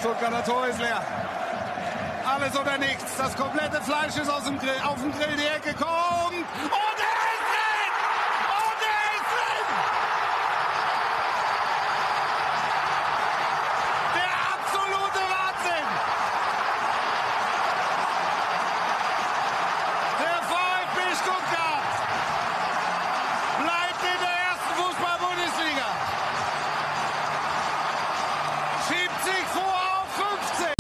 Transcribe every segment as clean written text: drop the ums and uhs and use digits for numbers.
Stuttgarter Tor ist leer. Alles oder nichts. Das komplette Fleisch ist aus dem Grill, auf dem Grill. Die Ecke kommt. Und er ist drin! Und er ist drin! Der absolute Wahnsinn! Der VfB Stuttgart bleibt in der ersten Fußball-Bundesliga. Schiebt sich vor auf 15.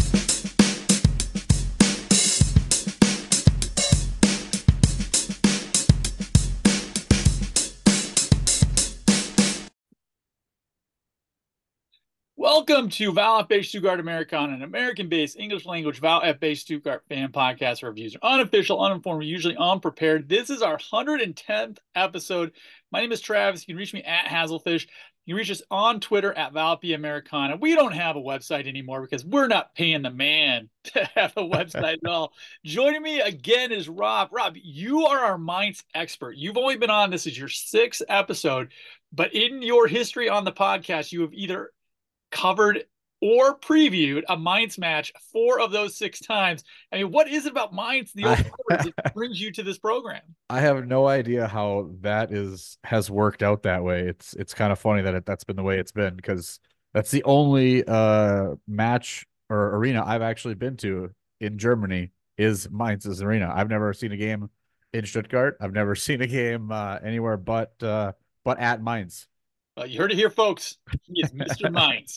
Welcome to VfB Stuttgart Americana, an American-based English-language VfB Stuttgart fan podcast where reviews are unofficial, uninformed, usually unprepared. This is our 110th episode. My name is Travis. You can reach me at Hazelfish. You can reach us on Twitter at VfB Americana. We don't have a website anymore because we're not paying the man to have a website at all. Joining me again is Rob. Rob, you are our Mainz expert. You've only been on, this is your 6th episode, but in your history on the podcast, you have either covered or previewed a Mainz match 4 of those 6 times. I mean, what is it about Mainz, the old Courts, that brings you to this program? I have no idea how that has worked out that way. It's kind of funny that that's been the way it's been, because that's the only match or arena I've actually been to in Germany is Mainz's arena. I've never seen a game in Stuttgart. I've never seen a game anywhere but at Mainz. You heard it here, folks. He is Mr. Mainz.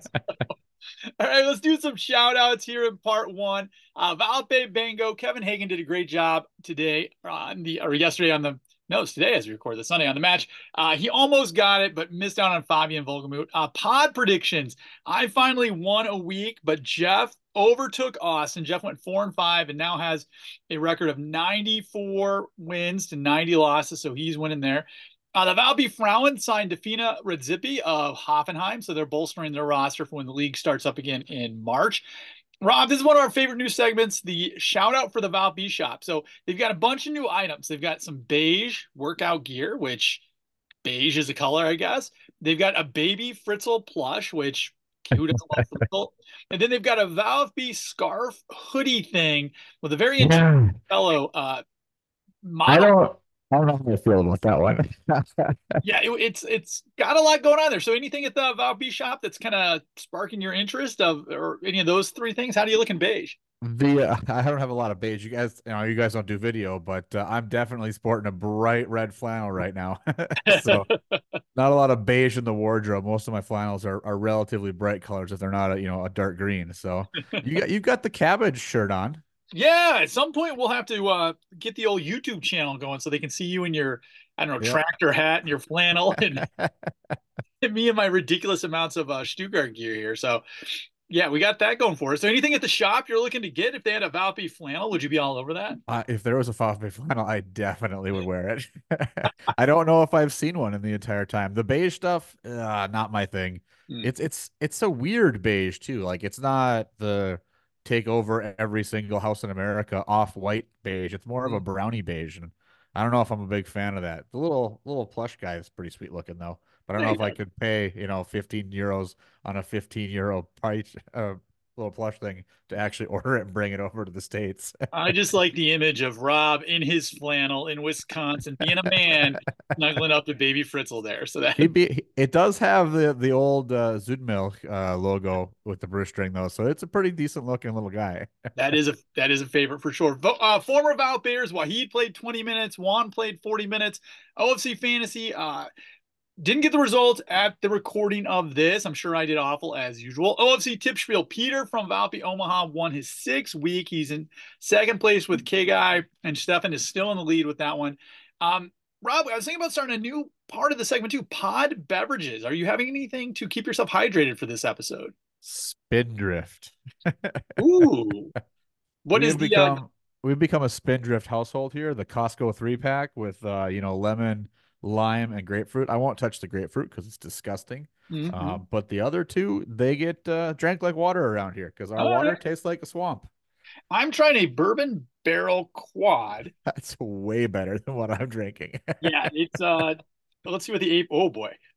All right, let's do some shout outs here in part 1. Valpe Bango, Kevin Hagen did a great job today it's today as we record the Sunday on the match. He almost got it, but missed out on Fabian Volgemuth. Pod predictions. I finally won a week, but Jeff overtook Austin. Jeff went 4-5 and now has a record of 94 wins to 90 losses, so he's winning there. The Valby Frauen signed Defina Redzipi of Hoffenheim, so they're bolstering their roster for when the league starts up again in March. Rob, this is one of our favorite new segments, the shout out for the Valby shop. So they've got a bunch of new items. They've got some beige workout gear, which beige is a color, I guess. They've got a baby Fritzl plush, which who doesn't love Fritzl? And then they've got a Valby scarf hoodie thing with a very interesting fellow model. I don't know how I feel about that one. Yeah, it's got a lot going on there. So anything at the Valby shop that's kind of sparking your interest or any of those 3 things? How do you look in beige? I don't have a lot of beige. You guys don't do video, but I'm definitely sporting a bright red flannel right now. So not a lot of beige in the wardrobe. Most of my flannels are relatively bright colors if they're not a dark green. So you've got the cabbage shirt on. Yeah, at some point we'll have to get the old YouTube channel going so they can see you in your, tractor hat and your flannel and me and my ridiculous amounts of Stuttgart gear here. So, yeah, we got that going for us. So anything at the shop you're looking to get? If they had a Valpy flannel, would you be all over that? If there was a Valpy flannel, I definitely would wear it. I don't know if I've seen one in the entire time. The beige stuff, not my thing. It's a weird beige too. Like, it's not the take over every single house in America off-white beige. It's more of a brownie beige, and I don't know if I'm a big fan of that. The little plush guy is pretty sweet looking though, but I don't know if I could pay 15 euros on a 15 euro price little plush thing to actually order it and bring it over to the States. I just like the image of Rob in his flannel in Wisconsin, being a man, snuggling up to baby Fritzl there. So that it does have the old Zoodmilk logo with the string though, so it's a pretty decent looking little guy. that is a favorite for sure. Former Val Bears, Wahid played 20 minutes, Juan played 40 minutes. OFC Fantasy didn't get the results at the recording of this. I'm sure I did awful as usual. OFC Tipspiel, Peter from Valpy Omaha won his 6th week. He's in 2nd place with K-Guy, and Stefan is still in the lead with that one. Rob, I was thinking about starting a new part of the segment too, pod beverages. Are you having anything to keep yourself hydrated for this episode? Spindrift. Ooh. We've become a Spindrift household here. The Costco 3-pack with lemon, lime, and grapefruit. I won't touch the grapefruit because it's disgusting. But the other 2, they get drank like water around here because our water tastes like a swamp. I'm trying a bourbon barrel quad. That's way better than what I'm drinking. Yeah, it's let's see what oh boy.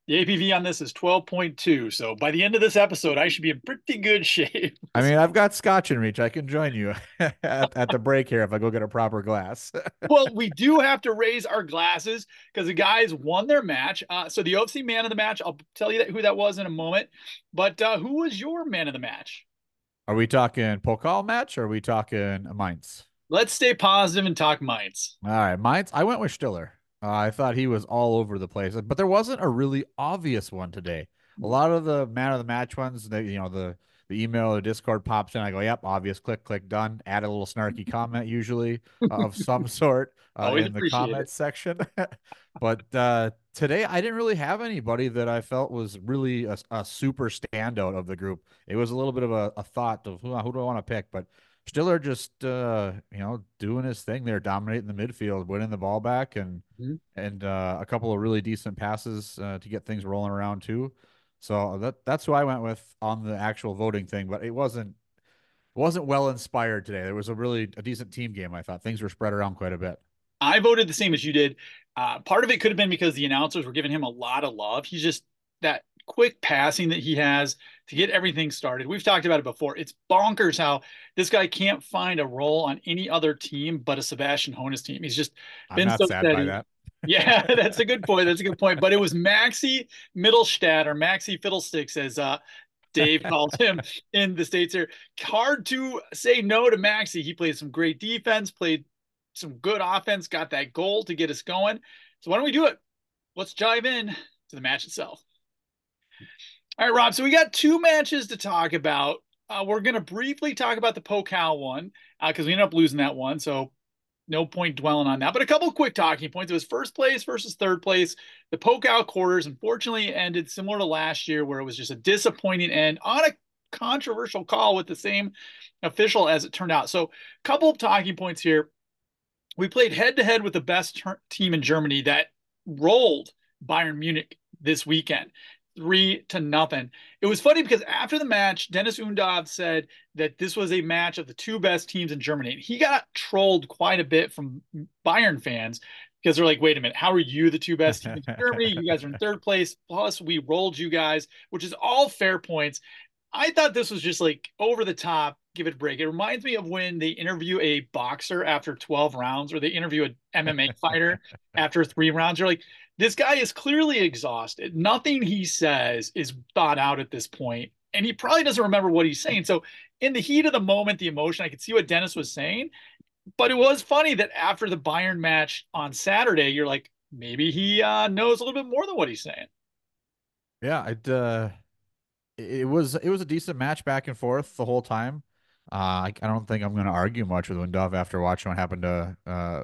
The APV on this is 12.2. So by the end of this episode, I should be in pretty good shape. I mean, I've got scotch in reach. I can join you at the break here if I go get a proper glass. Well, we do have to raise our glasses because the guys won their match. So the OFC man of the match, I'll tell you who that was in a moment. But who was your man of the match? Are we talking Pokal match or are we talking Mainz? Let's stay positive and talk Mainz. All right, Mainz. I went with Stiller. I thought he was all over the place, but there wasn't a really obvious one today. A lot of the man of the match ones, the email or Discord pops in. I go, yep, obvious. Click, click, done. Add a little snarky comment, usually of some sort in the comments section. But today, I didn't really have anybody that I felt was really a super standout of the group. It was a little bit of a thought of who do I want to pick, but Stiller just doing his thing there, dominating the midfield, winning the ball back, and a couple of really decent passes to get things rolling around too. So that's who I went with on the actual voting thing, but it wasn't well inspired today. There was a decent team game. I thought things were spread around quite a bit. I voted the same as you did. Part of it could have been because the announcers were giving him a lot of love. He's just that quick passing that he has to get everything started. We've talked about it before. It's bonkers how this guy can't find a role on any other team but a Sebastian Hoeneß team. He's just been so sad steady. by that. Yeah, that's a good point. That's a good point. But it was Maxi Mittelstadt or Maxi Fiddlesticks, as Dave calls him in the States here. Hard to say no to Maxi. He played some great defense, played some good offense, got that goal to get us going. So why don't we do it? Let's dive in to the match itself. All right, Rob. So we got two matches to talk about. We're going to briefly talk about the Pokal one because we ended up losing that one. So no point dwelling on that. But a couple of quick talking points. It was first place versus third place. The Pokal quarters, unfortunately, ended similar to last year where it was just a disappointing end on a controversial call with the same official as it turned out. So a couple of talking points here. We played head-to-head with the best team in Germany that rolled Bayern Munich this weekend. 3-0. It was funny because after the match, Dennis Undav said that this was a match of the two best teams in Germany. He got trolled quite a bit from Bayern fans because they're like, wait a minute, how are you the two best teams in Germany? You guys are in third place. Plus, we rolled you guys, which is all fair points. I thought this was just like over the top. Give it a break. It reminds me of when they interview a boxer after 12 rounds or they interview an MMA fighter after 3 rounds. You're like, this guy is clearly exhausted. Nothing he says is thought out at this point, and he probably doesn't remember what he's saying. So in the heat of the moment, the emotion, I could see what Dennis was saying, but it was funny that after the Bayern match on Saturday, you're like, maybe he knows a little bit more than what he's saying. Yeah, it was a decent match back and forth the whole time. I don't think I'm going to argue much with Undav after watching what happened to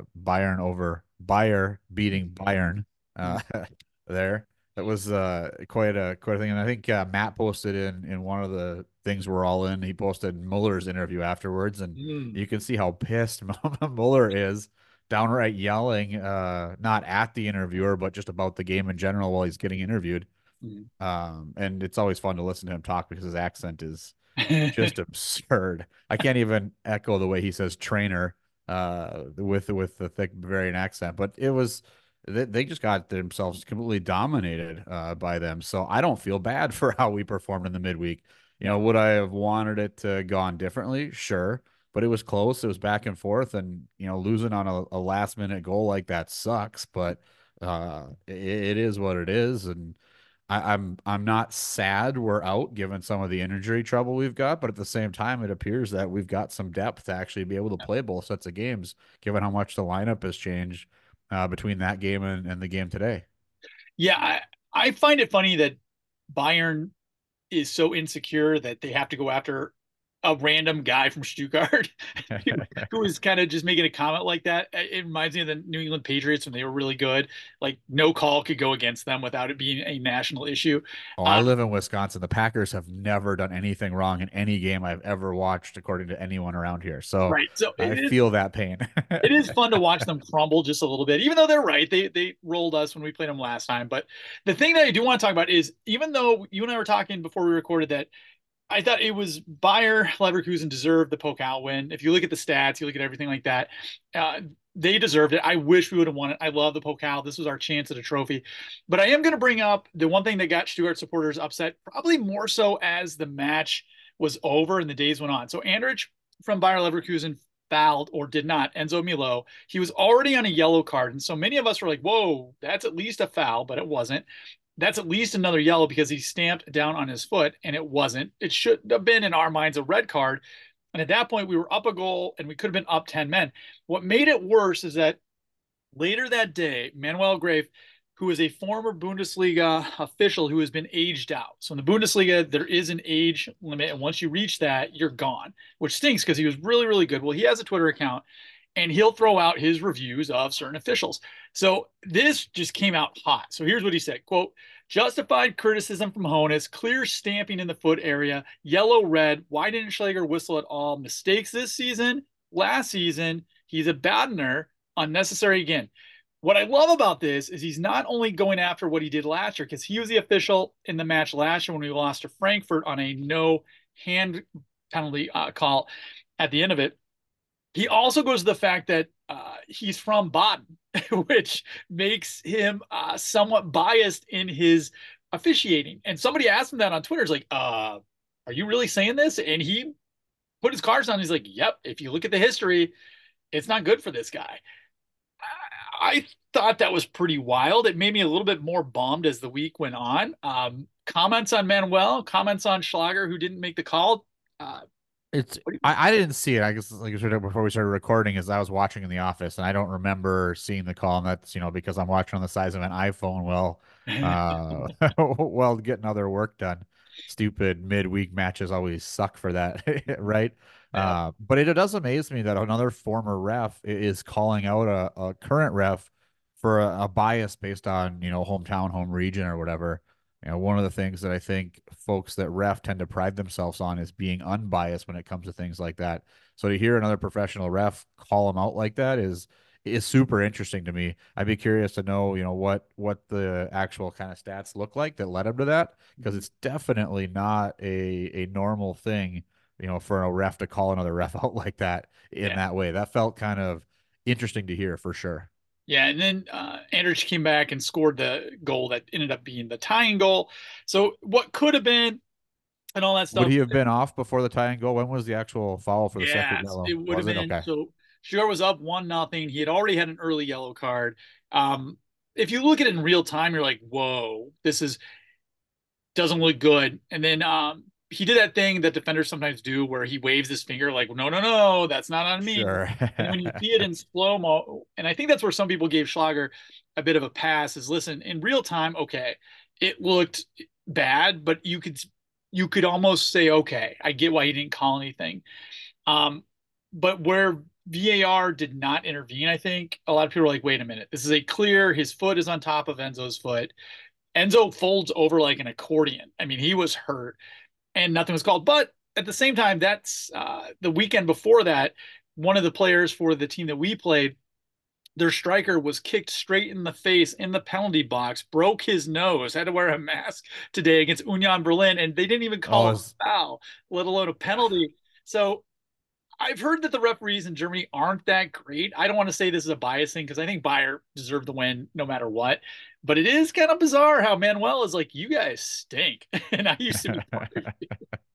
Bayer beating Bayern there. That was quite a thing. And I think Matt posted in one of the things we're all in. He posted Muller's interview afterwards, and you can see how pissed Muller is, downright yelling, not at the interviewer, but just about the game in general while he's getting interviewed. And it's always fun to listen to him talk because his accent is just absurd. I can't even echo the way he says trainer with the thick Bavarian accent, but it was they just got themselves completely dominated by them. So I don't feel bad for how we performed in the midweek. Would I have wanted it to gone differently? Sure, but it was close. It was back and forth, and losing on a last minute goal like that sucks. But it is what it is, and I'm not sad we're out given some of the injury trouble we've got, but at the same time, it appears that we've got some depth to actually be able to play both sets of games, given how much the lineup has changed between that game and the game today. Yeah, I find it funny that Bayern is so insecure that they have to go after a random guy from Stuttgart who is kind of just making a comment like that. It reminds me of the New England Patriots when they were really good. Like no call could go against them without it being a national issue. Oh, I live in Wisconsin. The Packers have never done anything wrong in any game I've ever watched, according to anyone around here. So, right. So I feel that pain. It is fun to watch them crumble just a little bit, even though they're right. They rolled us when we played them last time. But the thing that I do want to talk about is, even though you and I were talking before we recorded that, I thought it was Bayer Leverkusen deserved the Pokal win. If you look at the stats, you look at everything like that. they deserved it. I wish we would have won it. I love the Pokal. This was our chance at a trophy. But I am going to bring up the one thing that got Stuttgart supporters upset, probably more so as the match was over and the days went on. So Andrich from Bayer Leverkusen fouled, or did not, Enzo Milo. He was already on a yellow card. And so many of us were like, whoa, that's at least a foul, but it wasn't. That's at least another yellow because he stamped down on his foot, and it wasn't. It should have been, in our minds, a red card. And at that point, we were up a goal and we could have been up 10 men. What made it worse is that later that day, Manuel Grave, who is a former Bundesliga official who has been aged out. So in the Bundesliga, there is an age limit. And once you reach that, you're gone, which stinks because he was really, really good. Well, he has a Twitter account and he'll throw out his reviews of certain officials. So this just came out hot. So here's what he said, quote, justified criticism from Hoeneß, clear stamping in the foot area, yellow, red. Why didn't Schlager whistle at all? Mistakes this season, last season. He's a Badener, unnecessary again. What I love about this is he's not only going after what he did last year, because he was the official in the match last year when we lost to Frankfurt on a no hand penalty call at the end of it. He also goes to the fact that he's from Baden, which makes him somewhat biased in his officiating. And somebody asked him that on Twitter. It's like, are you really saying this? And he put his cards on. He's like, yep, if you look at the history, it's not good for this guy. I thought that was pretty wild. It made me a little bit more bummed as the week went on. Comments on Manuel, comments on Schlager, who didn't make the call. I didn't see it. I guess like I said before we started recording, is I was watching in the office and I don't remember seeing the call, and that's because I'm watching on the size of an iPhone while getting other work done. Stupid midweek matches always suck for that, right? Yeah. But it does amaze me that another former ref is calling out a current ref for a bias based on hometown, home region, or whatever. One of the things that I think folks that ref tend to pride themselves on is being unbiased when it comes to things like that. So to hear another professional ref call them out like that is super interesting to me. I'd be curious to know, what the actual kind of stats look like that led him to that, because it's definitely not a normal thing, for a ref to call another ref out like that in that way. That felt kind of interesting to hear for sure. Yeah, and then Andrich came back and scored the goal that ended up being the tying goal. So what could have been and all that stuff. Would he have been off before the tying goal? When was the actual foul for the second yellow? It would have been. Okay. So Stuttgart was up 1-0. He had already had an early yellow card. If you look at it in real time, you're like, whoa, doesn't look good. And then he did that thing that defenders sometimes do where he waves his finger like, no, that's not on me. Sure. And when you see it in slow-mo, and I think that's where some people gave Schlager a bit of a pass, is listen, in real time, okay, it looked bad, but you could almost say, okay, I get why he didn't call anything. But where VAR did not intervene, I think a lot of people are like, wait a minute, this is a clear, his foot is on top of Enzo's foot. Enzo folds over like an accordion. I mean, he was hurt and nothing was called. But at the same time, that's the weekend before that, one of the players for the team that we played, their striker was kicked straight in the face in the penalty box, broke his nose, had to wear a mask today against Union Berlin, and they didn't even call a foul, let alone a penalty. So I've heard that the referees in Germany aren't that great. I don't want to say this is a bias thing because I think Bayer deserved the win no matter what. But it is kind of bizarre how Manuel is like, you guys stink. And I used to be part of it.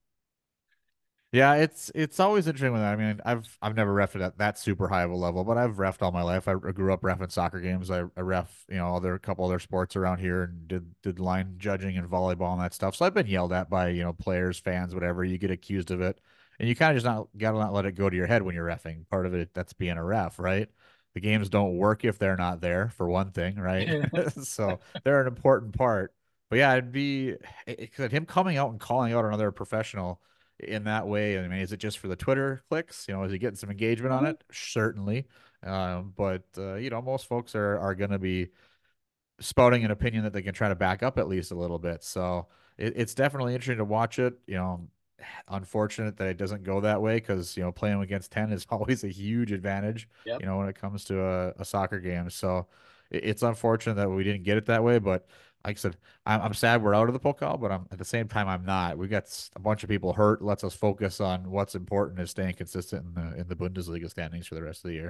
Yeah, it's always interesting with that. I mean, I've never refed at that super high of a level, but I've refed all my life. I grew up refing soccer games. I ref, a couple other sports around here, and did line judging and volleyball and that stuff. So I've been yelled at by, players, fans, whatever. You get accused of it. And you kind of just gotta not let it go to your head when you're reffing. Part of it, that's being a ref, right? The games don't work if they're not there, for one thing, right? So they're an important part. But yeah, him coming out and calling out another professional in that way. I mean, is it just for the Twitter clicks? Is he getting some engagement on it? Certainly. But most folks are going to be spouting an opinion that they can try to back up at least a little bit. So it's definitely interesting to watch it. Unfortunate that it doesn't go that way, because playing against 10 is always a huge advantage. Yep. When it comes to a soccer game. So it's unfortunate that we didn't get it that way, but like I said, I'm sad we're out of the Pokal, but at the same time I'm not. We got a bunch of people hurt. Lets us focus on what's important, is staying consistent in the Bundesliga standings for the rest of the year.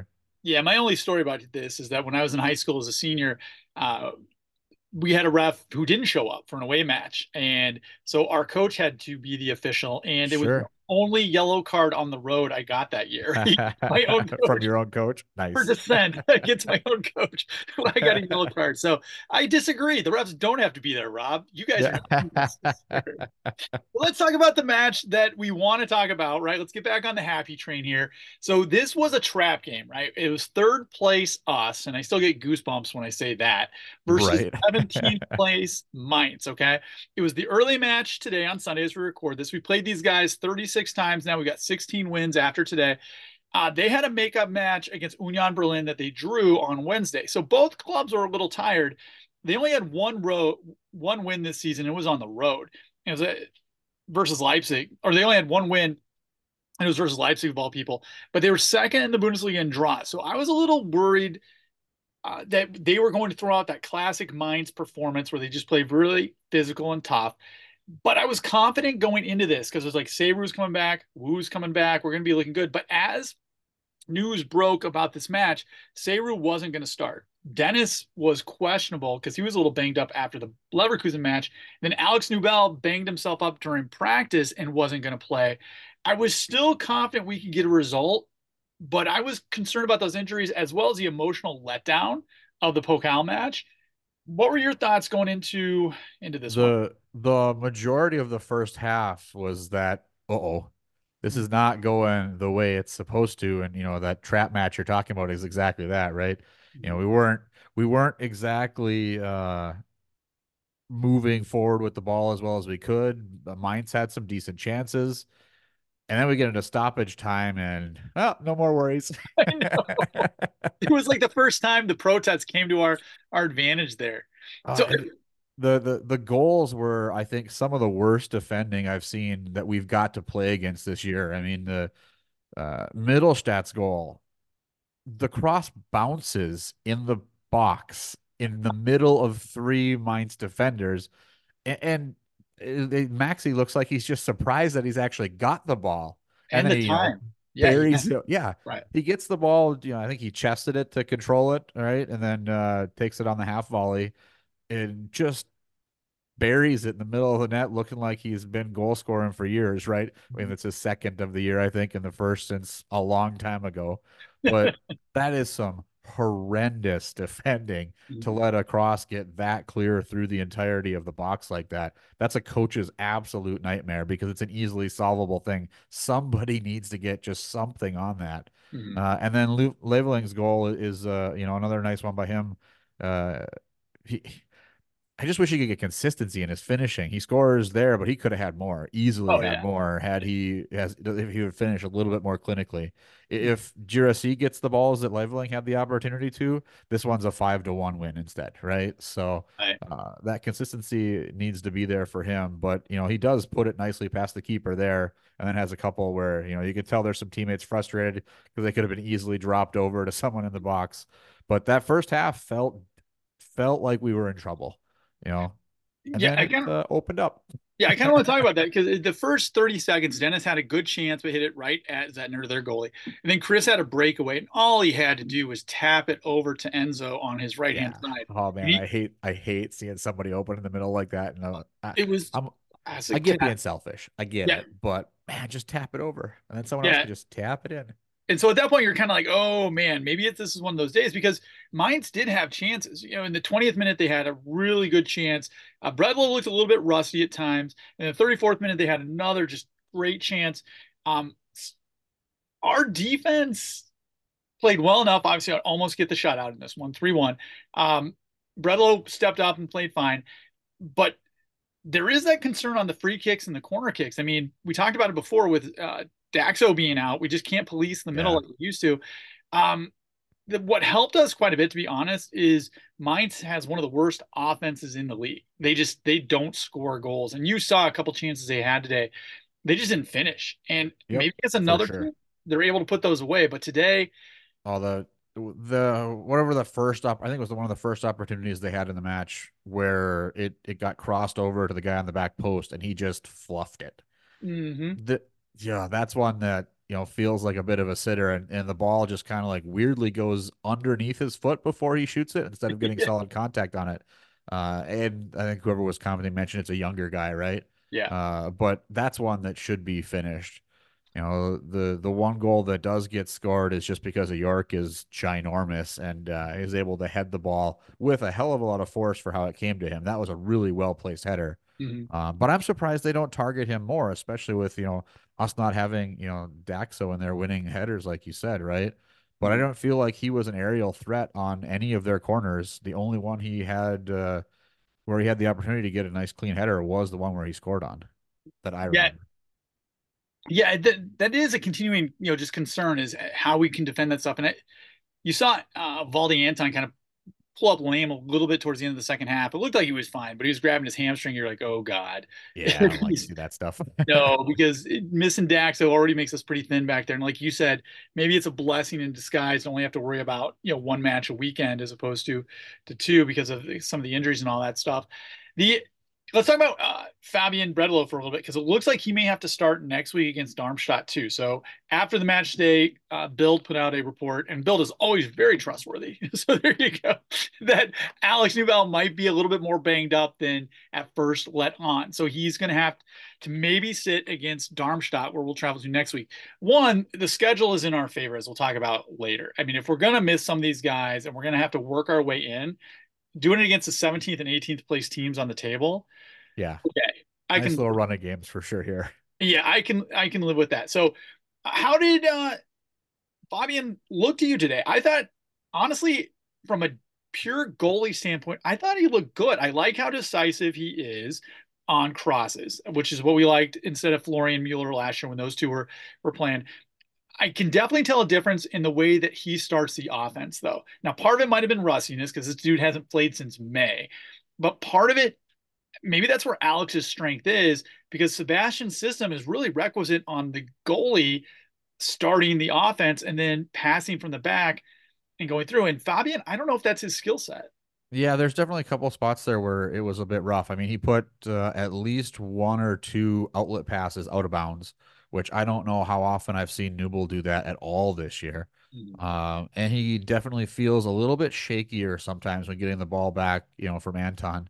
Yeah, my only story about this is that when I was in high school as a senior, uh, we had a ref who didn't show up for an away match. And so our coach had to be the official. And it was the Sure. only yellow card on the road I got that year. My own From coach your own coach. for Nice. dissent against my own coach. I got a yellow card. So I disagree. The refs don't have to be there, Rob. You guys are Yeah. well, let's talk about the match that we want to talk about, right? Let's get back on the happy train here. So this was a trap game, right? It was third place us, and I still get goosebumps when I say that, versus Right. 17th place Mainz, okay? It was the early match today on Sunday as we record this. We played these guys 36 times now. We got 16 wins after today. They had a makeup match against Union Berlin that they drew on Wednesday. So both clubs were a little tired. They only had one win this season. It was on the road. It was versus Leipzig, or they only had one win. And it was versus Leipzig of all people, but they were second in the Bundesliga in draw. So I was a little worried that they were going to throw out that classic Mainz performance where they just played really physical and tough. But I was confident going into this because it was like Sabru's coming back, Wu's coming back. We're going to be looking good. But as news broke about this match, Sabru wasn't going to start. Dennis was questionable because he was a little banged up after the Leverkusen match. Then Alex Nubel banged himself up during practice and wasn't going to play. I was still confident we could get a result, but I was concerned about those injuries as well as the emotional letdown of the Pokal match. What were your thoughts going into this one? The majority of the first half was that, uh-oh, this is not going the way it's supposed to. And that trap match you're talking about is exactly that, right? We weren't exactly moving forward with the ball as well as we could. Mainz had some decent chances. And then we get into stoppage time and, well, no more worries. I know. It was like the first time the protests came to our advantage there. So And the goals were, I think, some of the worst defending I've seen that we've got to play against this year. I mean, the Mittelstadt's goal, the cross bounces in the box in the middle of three Mainz defenders, and Maxi looks like he's just surprised that he's actually got the ball, and and then the he time. Yeah, buries it. Yeah, right. he gets the ball. I think he chested it to control it, right, and then takes it on the half volley and just buries it in the middle of the net, looking like he's been goal scoring for years, right? I mean, it's his second of the year, I think, and the first since a long time ago. But that is some horrendous defending to let a cross get that clear through the entirety of the box like that. That's a coach's absolute nightmare because it's an easily solvable thing. Somebody needs to get just something on that. And then Leveling's goal is, another nice one by him. He I just wish he could get consistency in his finishing. He scores there, but he could have had more, easily Oh had yeah. more if he would finish a little bit more clinically. If Girassi gets the balls that Leveling had the opportunity to, this one's a 5-1 win instead, right? So Right. that consistency needs to be there for him. But he does put it nicely past the keeper there, and then has a couple where you could tell there's some teammates frustrated because they could have been easily dropped over to someone in the box. But that first half felt like we were in trouble. And Yeah, then it opened up. yeah, I kind of want to talk about that because the first 30 seconds, Dennis had a good chance, but hit it right at Zetner, their goalie. And then Chris had a breakaway, and all he had to do was tap it over to Enzo on his right hand Yeah. side. Oh man, I hate seeing somebody open in the middle like that. And It was, I get being selfish. I get yeah, it, but man, just tap it over, and then someone else yeah. can just tap it in. And so at that point, you're kind of like, oh man, maybe this is one of those days because Mainz did have chances. In the 20th minute, they had a really good chance. Bredlow looked a little bit rusty at times. In the 34th minute, they had another just great chance. Our defense played well enough, obviously, to almost get the shutout in this one, 3-1. Bredlow stepped up and played fine. But there is that concern on the free kicks and the corner kicks. I mean, we talked about it before with Daxo being out. We just can't police the middle like we used to. What helped us quite a bit, to be honest, is Mainz has one of the worst offenses in the league. They don't score goals. And you saw a couple chances they had today. They just didn't finish. And maybe it's another sure. they're able to put those away. But today, the whatever the first I think it was one of the first opportunities they had in the match where it got crossed over to the guy on the back post and he just fluffed it. mm-hmm. Yeah, that's one that feels like a bit of a sitter, and the ball just kind of like weirdly goes underneath his foot before he shoots it instead of getting Yeah. solid contact on it. And I think whoever was commenting mentioned it's a younger guy, right? Yeah. But that's one that should be finished. The one goal that does get scored is just because of York is ginormous and is able to head the ball with a hell of a lot of force for how it came to him. That was a really well placed header. Mhm. But I'm surprised they don't target him more, especially with us not having Daxo in there winning headers like you said, right? But I Mhm. don't feel like he was an aerial threat on any of their corners. The only one he had where he had the opportunity to get a nice clean header was the one where he scored on that I Yeah. remember. Yeah. That is a continuing, just concern is how we can defend that stuff. And you saw Valdi Anton kind of pull up lame a little bit towards the end of the second half. It looked like he was fine, but he was grabbing his hamstring. You're like, oh God. Yeah, I don't like to see that stuff. No, because missing Daxo already makes us pretty thin back there. And like you said, maybe it's a blessing in disguise to only have to worry about, one match a weekend as opposed to two because of some of the injuries and all that stuff. The Let's talk about Fabian Bredlow for a little bit because it looks like he may have to start next week against Darmstadt too. So after the match day, Bild put out a report, and Bild is always very trustworthy. So there you go. That Alex Newell might be a little bit more banged up than at first let on. So he's going to have to maybe sit against Darmstadt, where we'll travel to next week. One, the schedule is in our favor, as we'll talk about later. I mean, if we're going to miss some of these guys and we're going to have to work our way in, doing it against the 17th and 18th place teams on the table, Yeah, okay, I nice can. little run of games for sure here. Yeah, I can live with that. So, how did Fabian look to you today? I thought, honestly, from a pure goalie standpoint, I thought he looked good. I like how decisive he is on crosses, which is what we liked instead of Florian Mueller last year when those two were playing. I can definitely tell a difference in the way that he starts the offense, though. Now, part of it might have been rustiness because this dude hasn't played since May, but part of it, maybe that's where Alex's strength is because Sebastian's system is really requisite on the goalie starting the offense and then passing from the back and going through. And Fabian, I don't know if that's his skill set. Yeah, there's definitely a couple of spots there where it was a bit rough. I mean, he put at least one or two outlet passes out of bounds, which I don't know how often I've seen Newell do that at all this year. And he definitely feels a little bit shakier sometimes when getting the ball back, from Anton.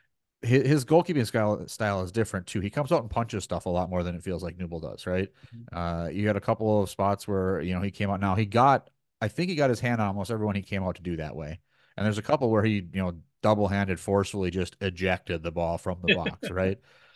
His goalkeeping style is different too. He comes out and punches stuff a lot more than it feels like Newell does, right? You had a couple of spots where he came out. Now I think he got his hand on almost everyone he came out to do that way. And there's a couple where he double-handed forcefully just ejected the ball from the box, right?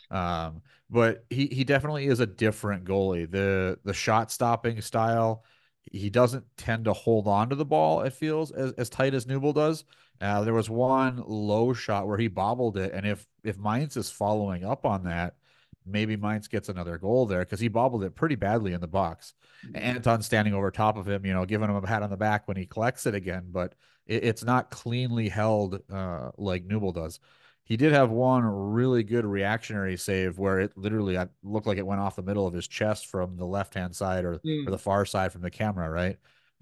But he definitely is a different goalie. The shot stopping style, he doesn't tend to hold on to the ball. It feels as tight as Newell does. There was one low shot where he bobbled it, and if Mainz is following up on that, maybe Mainz gets another goal there because he bobbled it pretty badly in the box. Anton standing over top of him, giving him a pat on the back when he collects it again, but it's not cleanly held like Newell does. He did have one really good reactionary save where it literally looked like it went off the middle of his chest from the left-hand side or the far side from the camera, right?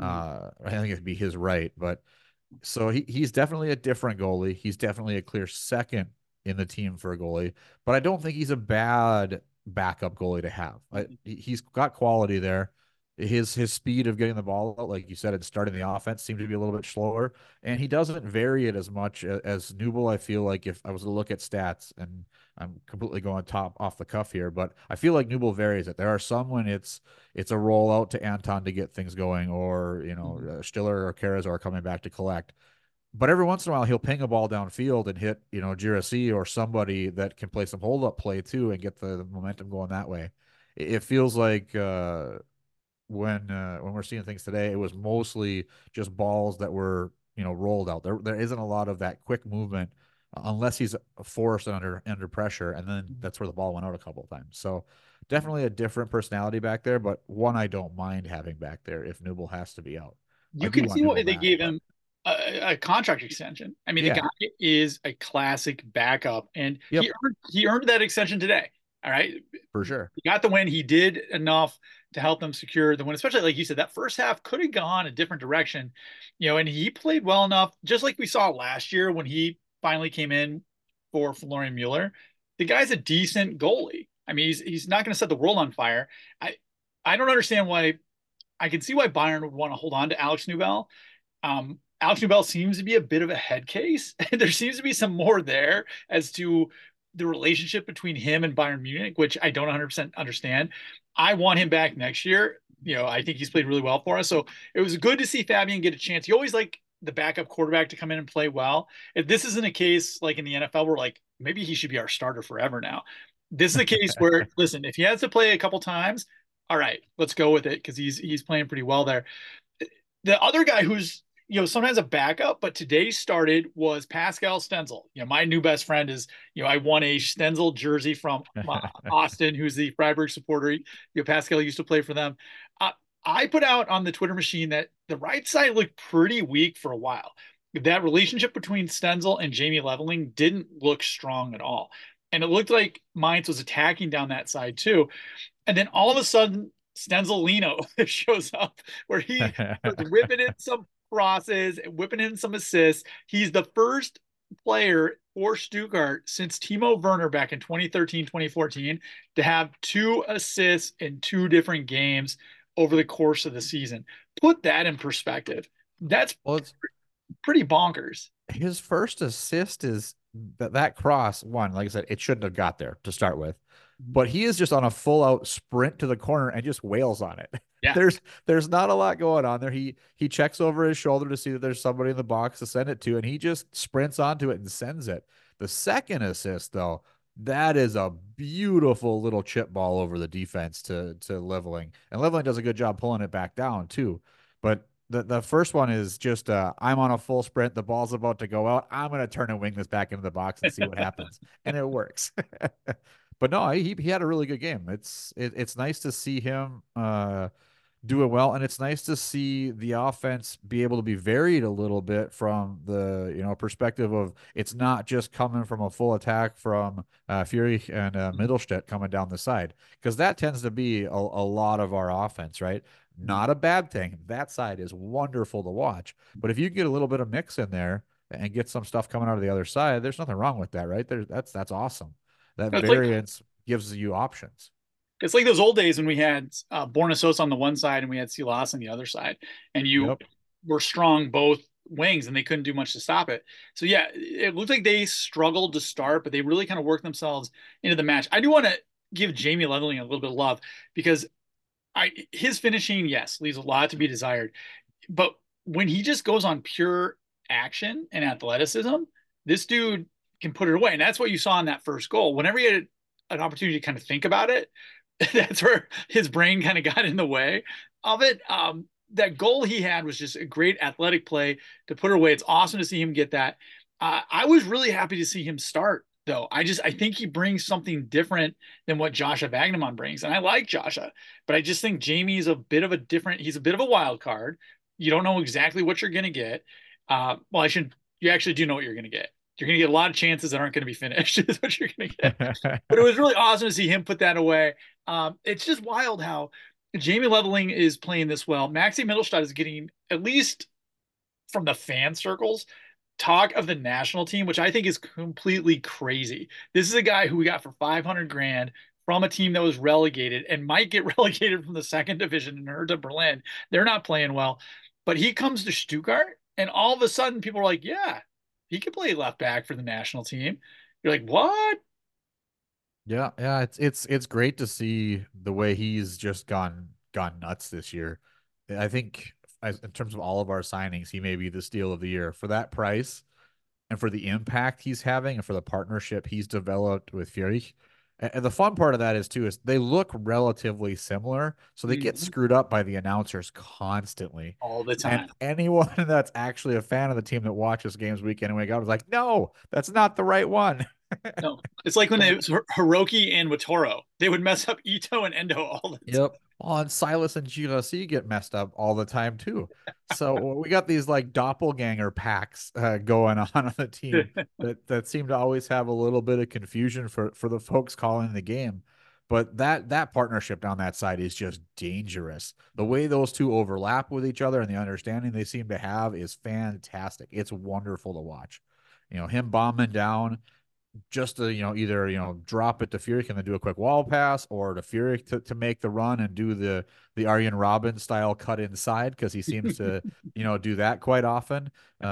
I think it'd be his right, but so he's definitely a different goalie. He's definitely a clear second in the team for a goalie, but I don't think he's a bad backup goalie to have. He's got quality there. His speed of getting the ball out, like you said, and starting the offense seemed to be a little bit slower, and he doesn't vary it as much as Newell. I feel like if I was to look at stats, and I'm completely going top off the cuff here, but I feel like Newell varies it. There are some when it's a rollout to Anton to get things going, or Stiller or Karas are coming back to collect. But every once in a while, he'll ping a ball downfield and hit Girassi or somebody that can play some hold up play too and get the momentum going that way. It feels like when we're seeing things today, it was mostly just balls that were rolled out. There isn't a lot of that quick movement unless he's forced under pressure, and then that's where the ball went out a couple of times. So definitely a different personality back there, but one I don't mind having back there if Newell has to be out. I You do can want see why Newell they back, gave but him a contract extension. I mean, the yeah, guy is a classic backup, and yep, he earned that extension today. All right, for sure. he got the win. He did enough to help them secure the win, especially like you said, that first half could have gone a different direction, and he played well enough, just like we saw last year when he finally came in for Florian Mueller. The guy's a decent goalie. I mean, he's not going to set the world on fire. I don't understand why. I can see why Bayern would want to hold on to Alex Newell. Alex Newell seems to be a bit of a head case, and there seems to be some more there as to the relationship between him and Bayern Munich, which I don't 100% understand. I want him back next year. I think he's played really well for us. So it was good to see Fabian get a chance. You always like the backup quarterback to come in and play well. If this isn't a case like in the NFL, where like maybe he should be our starter forever now. This is a case where, listen, if he has to play a couple times, all right, let's go with it because he's playing pretty well there. The other guy who's sometimes a backup, but today started was Pascal Stenzel. My new best friend is I won a Stenzel jersey from Austin, who's the Freiburg supporter. Pascal used to play for them. I put out on the Twitter machine that the right side looked pretty weak for a while. That relationship between Stenzel and Jamie Leveling didn't look strong at all. And it looked like Mainz was attacking down that side too. And then all of a sudden, Stenzolino shows up where he was whipping in some crosses, whipping in some assists. He's the first player for Stuttgart since Timo Werner back in 2013, 2014 to have 2 assists in 2 different games over the course of the season. Put that in perspective. That's pretty bonkers. His first assist is that cross one. Like I said, it shouldn't have got there to start with, but he is just on a full out sprint to the corner and just wails on it. Yeah. There's not a lot going on there. He checks over his shoulder to see that there's somebody in the box to send it to, and he just sprints onto it and sends it. The second assist, though, that is a beautiful little chip ball over the defense to Leveling. And Leveling does a good job pulling it back down too. But the first one is just I'm on a full sprint. The ball's about to go out. I'm going to turn and wing this back into the box and see what happens. And it works. But no, he had a really good game. It's nice to see him do it well, and it's nice to see the offense be able to be varied a little bit from the perspective of it's not just coming from a full attack from Fury and Mittelstadt coming down the side, because that tends to be a lot of our offense, right? Not a bad thing. That side is wonderful to watch, but if you get a little bit of mix in there and get some stuff coming out of the other side, there's nothing wrong with that, right? That's awesome. That variance gives you options. It's like those old days when we had Bornesos on the one side and we had Silas on the other side, and you were strong both wings and they couldn't do much to stop it. So yeah, it looked like they struggled to start, but they really kind of worked themselves into the match. I do want to give Jamie Leveling a little bit of love because his finishing, yes, leaves a lot to be desired. But when he just goes on pure action and athleticism, this dude can put it away. And that's what you saw in that first goal. Whenever he had an opportunity to kind of think about it, that's where his brain kind of got in the way of it. That goal he had was just a great athletic play to put it away. It's awesome to see him get that. I was really happy to see him start, though. I think he brings something different than what Joshua Wagnerman brings. And I like Joshua, but I just think Jamie is he's a bit of a wild card. You don't know exactly what you're going to get. You actually do know what you're going to get. You're going to get a lot of chances that aren't going to be finished is what you're going to get. But it was really awesome to see him put that away. It's just wild how Jamie Leveling is playing this well. Maxi Mittelstadt is getting, at least from the fan circles, talk of the national team, which I think is completely crazy. This is a guy who we got for $500,000 from a team that was relegated and might get relegated from the second division in Hertha Berlin. They're not playing well. But he comes to Stuttgart, and all of a sudden people are like, yeah, he could play left back for the national team. You're like, what? Yeah, it's great to see the way he's just gone nuts this year. I think in terms of all of our signings, he may be the steal of the year for that price and for the impact he's having and for the partnership he's developed with Fury. And the fun part of that is they look relatively similar, so they get screwed up by the announcers constantly all the time. And anyone that's actually a fan of the team that watches games week in and week out is like, no, that's not the right one. No, it's like when it was Hiroki and Watoro, they would mess up Ito and Endo all the time. Yep. Well, and Silas and Girassi get messed up all the time too. So we got these like doppelganger packs going on the team that seem to always have a little bit of confusion for the folks calling the game. But that partnership down that side is just dangerous. The way those two overlap with each other and the understanding they seem to have is fantastic. It's wonderful to watch. Him bombing down just to, either, drop it to Furyk and then do a quick wall pass, or to Furyk to make the run and do the Arjen Robben style cut inside, because he seems to, do that quite often.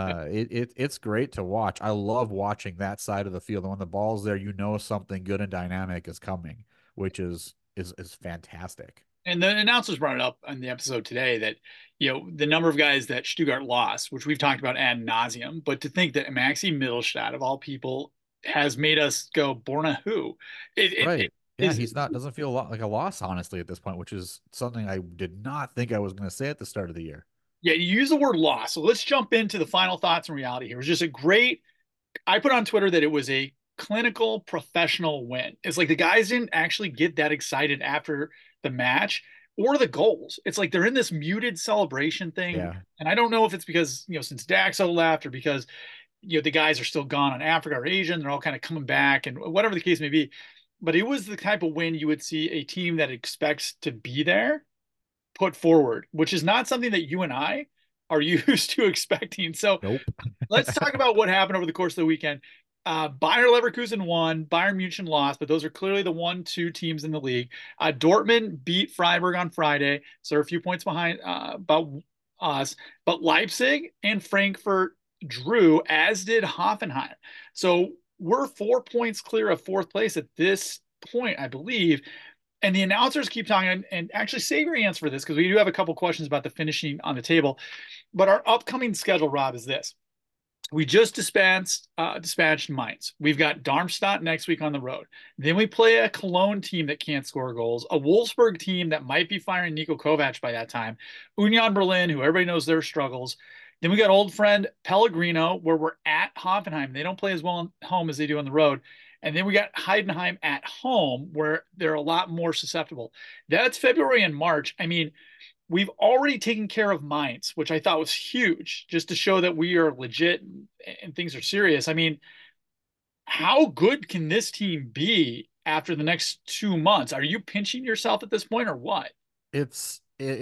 It's great to watch. I love watching that side of the field. And when the ball's there, something good and dynamic is coming, which is fantastic. And the announcers brought it up on the episode today that, the number of guys that Stuttgart lost, which we've talked about ad nauseum, but to think that Maxi Mittelstadt, of all people, has made us go, Borna who? Right. Yeah, he's not doesn't feel like a loss, honestly, at this point, which is something I did not think I was going to say at the start of the year. Yeah, you use the word loss. So let's jump into the final thoughts and reality here. It was just a great, I put on Twitter that it was a clinical professional win. It's like the guys didn't actually get that excited after the match or the goals. It's like they're in this muted celebration thing. Yeah. And I don't know if it's because, since Daxo left, or because, the guys are still gone on Africa or Asia, and they're all kind of coming back, and whatever the case may be. But it was the type of win you would see a team that expects to be there put forward, which is not something that you and I are used to expecting. So Nope. let's talk about what happened over the course of the weekend. Bayer Leverkusen won, Bayern Munich lost, but those are clearly the 1-2 teams in the league. Dortmund beat Freiburg on Friday, so they're a few points behind about us. But Leipzig and Frankfurt drew, as did Hoffenheim. So we're 4 points clear of fourth place at this point, I believe. And the announcers keep talking, and actually save your answer for this, because we do have a couple questions about the finishing on the table. But our upcoming schedule, Rob, is this. We just dispatched Mainz. We've got Darmstadt next week on the road. Then we play a Cologne team that can't score goals, a Wolfsburg team that might be firing Niko Kovac by that time, Union Berlin, who everybody knows their struggles. Then we got old friend Pellegrino, where we're at Hoffenheim. They don't play as well at home as they do on the road. And then we got Heidenheim at home, where they're a lot more susceptible. That's February and March. I mean, we've already taken care of Mainz, which I thought was huge, just to show that we are legit and things are serious. I mean, how good can this team be after the next 2 months? Are you pinching yourself at this point, or what? It's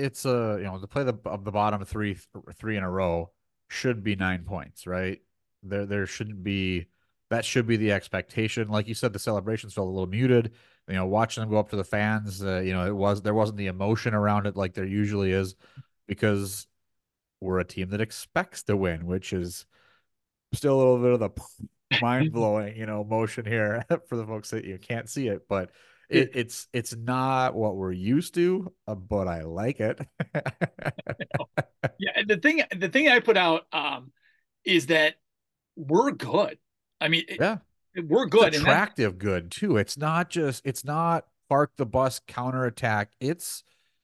to play the bottom three in a row should be 9 points, right? There shouldn't be, that should be the expectation. Like you said, the celebrations felt a little muted. Watching them go up to the there wasn't the emotion around it like there usually is, because we're a team that expects to win, which is still a little bit of the mind blowing, motion here for the folks that you can't see it, but it's not what we're used to, but I like it. Yeah, the thing I put out is that we're good. I mean, yeah, we're good. It's attractive good too. It's not park the bus counterattack. It's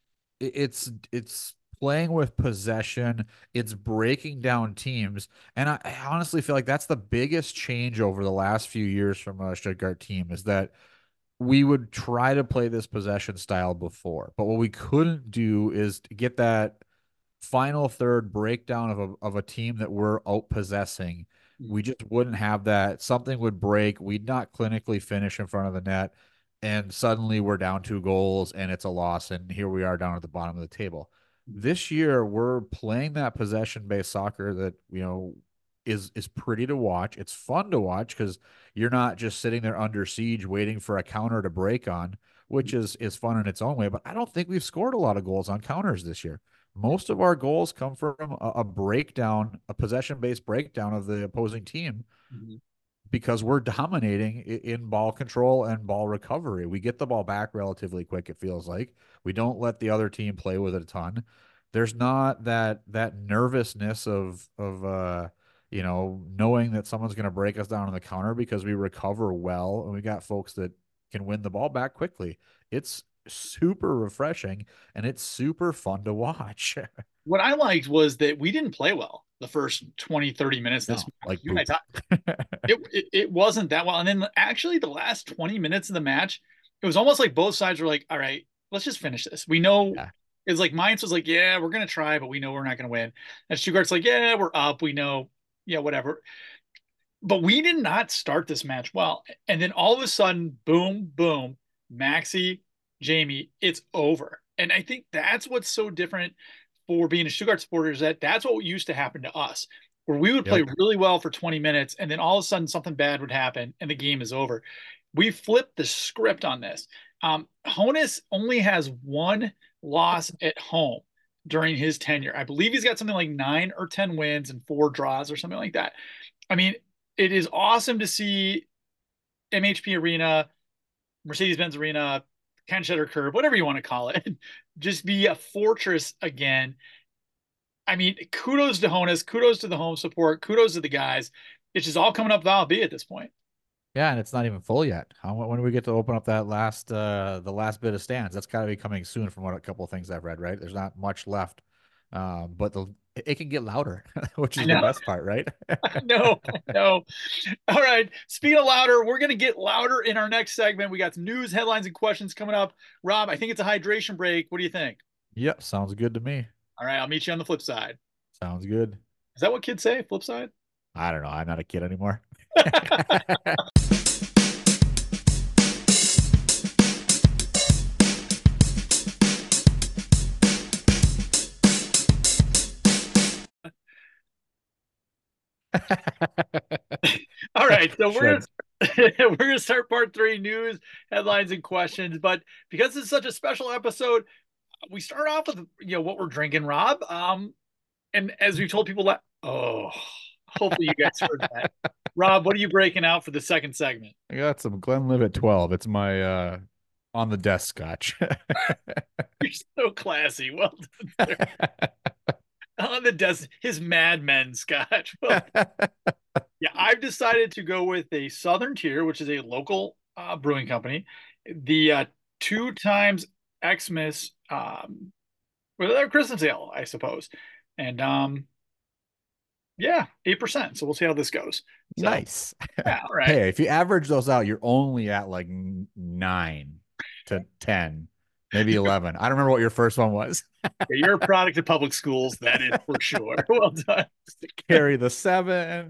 playing with possession. It's breaking down teams. And I honestly feel like that's the biggest change over the last few years from a Stuttgart team, is that we would try to play this possession style before, but what we couldn't do is to get that final third breakdown of a team that we're out possessing. We just wouldn't have that. Something would break. We'd not clinically finish in front of the net, and suddenly we're down 2 goals and it's a loss. And here we are down at the bottom of the table. This year, we're playing that possession-based soccer that, is pretty to watch. It's fun to watch because you're not just sitting there under siege waiting for a counter to break on, which is fun in its own way. But I don't think we've scored a lot of goals on counters this year. Most of our goals come from a breakdown, a possession-based breakdown of the opposing team, because we're dominating in ball control and ball recovery. We get the ball back relatively quick, it feels like. We don't let the other team play with it a ton. There's not that nervousness of knowing that someone's going to break us down on the counter, because we recover well and we got folks that can win the ball back quickly. It's super refreshing and it's super fun to watch. What I liked was that we didn't play well the first 20, 30 minutes. It wasn't that well. And then actually the last 20 minutes of the match, it was almost like both sides were like, all right, let's just finish this. We know it's like Mainz was like, yeah, we're going to try, but we know we're not going to win. And Stuttgart's like, yeah, we're up. We know, yeah, whatever. But we did not start this match well. And then all of a sudden, boom, boom, Maxi, Jamie, it's over. And I think that's what's so different for being a Stuttgart supporter, is that that's what used to happen to us. where we would play Yep. really well for 20 minutes and then all of a sudden something bad would happen and the game is over. We flipped the script on this. Honus only has one loss at home during his tenure. I believe he's got something like 9 or 10 wins and 4 draws or something like that. I mean, it is awesome to see MHP Arena, Mercedes-Benz Arena, Ken Shutter Curve, whatever you want to call it, just be a fortress again. I mean, kudos to Honus, kudos to the home support, kudos to the guys. It's just all coming up Val B at this point. Yeah, and it's not even full yet. When do we get to open up that the last bit of stands? That's got to be coming soon, from what a couple of things I've read. Right, there's not much left, but it can get louder, which is the best part, right? No. All right. Speaking of louder, we're going to get louder in our next segment. We got some news, headlines, and questions coming up. Rob, I think it's a hydration break. What do you think? Yep, sounds good to me. All right, I'll meet you on the flip side. Sounds good. Is that what kids say? Flip side? I don't know. I'm not a kid anymore. All right, so we're gonna start part 3, news, headlines, and questions. But because it's such a special episode, we start off with what we're drinking, Rob. And as we've told people hopefully you guys heard that. Rob, what are you breaking out for the second segment? I got some Glenlivet 12. It's my on the desk scotch. You're so classy. Well done. On the desk, his Mad Men scotch. Well, yeah, I've decided to go with a Southern Tier, which is a local brewing company. The 2 times Xmas, with their Christmas ale, I suppose. And yeah, 8%. So we'll see how this goes. So, nice. Yeah, all right. Hey, if you average those out, you're only at like 9 to 10, maybe 11. I don't remember what your first one was. Yeah, you're a product of public schools, that is for sure. Well done. Carry the 7.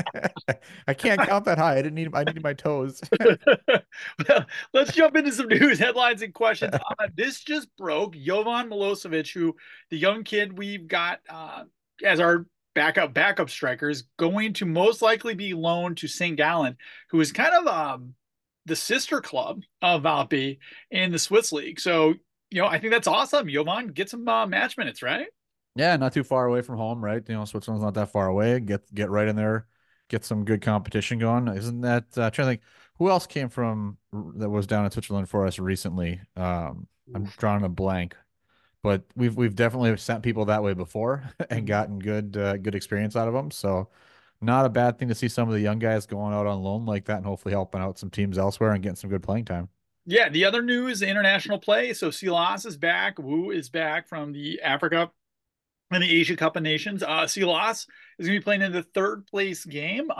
I can't count that high. I needed my toes. Well, let's jump into some news, headlines, and questions. This just broke. Jovan Milosevic, who the young kid we've got as our backup striker, is going to most likely be loaned to St. Gallen, who is kind of the sister club of Valpy in the Swiss League. So, I think that's awesome. Jovan, get some match minutes, right? Yeah, not too far away from home, right? Switzerland's not that far away. Get right in there, get some good competition going. Isn't that trying to think who else came from that was down in Switzerland for us recently? I'm drawing a blank, but we've definitely sent people that way before and gotten good experience out of them. So not a bad thing to see some of the young guys going out on loan like that and hopefully helping out some teams elsewhere and getting some good playing time. Yeah, the other news, international play. So Silas is back. Wu is back from the Africa and the Asia Cup of Nations. Silas is going to be playing in the 3rd place game.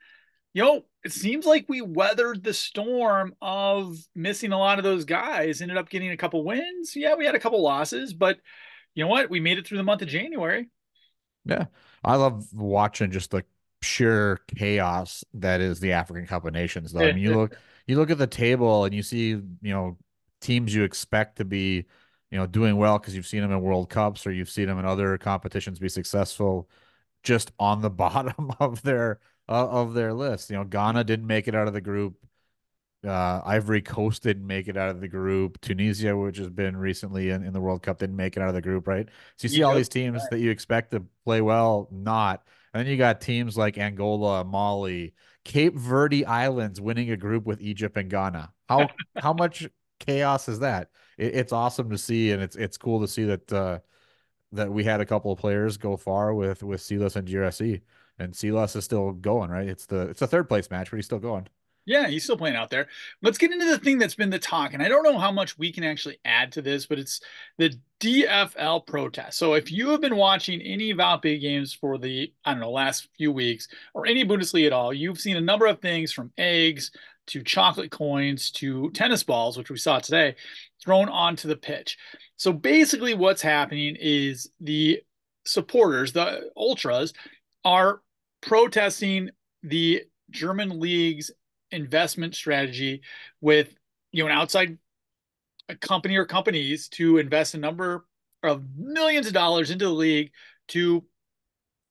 It seems like we weathered the storm of missing a lot of those guys. Ended up getting a couple wins. Yeah, we had a couple losses, but you know what? We made it through the month of January. Yeah, I love watching just the sheer chaos that is the African Cup of Nations, though. I mean, you look at the table and you see, teams you expect to be, doing well because you've seen them in World Cups or you've seen them in other competitions be successful, just on the bottom of their list. Ghana didn't make it out of the group. Ivory Coast didn't make it out of the group. Tunisia, which has been recently in the World Cup, didn't make it out of the group, right? So you see all these teams that you expect to play well, not. And then you got teams like Angola, Mali, Cape Verde Islands winning a group with Egypt and Ghana. How much chaos is that? It's awesome to see, and it's cool to see that we had a couple of players go far with Silas and GRSE, and Silas is still going, right? It's a 3rd place match, but he's still going. Yeah, he's still playing out there. Let's get into the thing that's been the talk. And I don't know how much we can actually add to this, but it's the DFL protest. So if you have been watching any Valpy games for the, last few weeks or any Bundesliga at all, you've seen a number of things from eggs to chocolate coins to tennis balls, which we saw today, thrown onto the pitch. So basically what's happening is the supporters, the ultras, are protesting the German league's investment strategy with an outside company or companies to invest a number of millions of dollars into the league to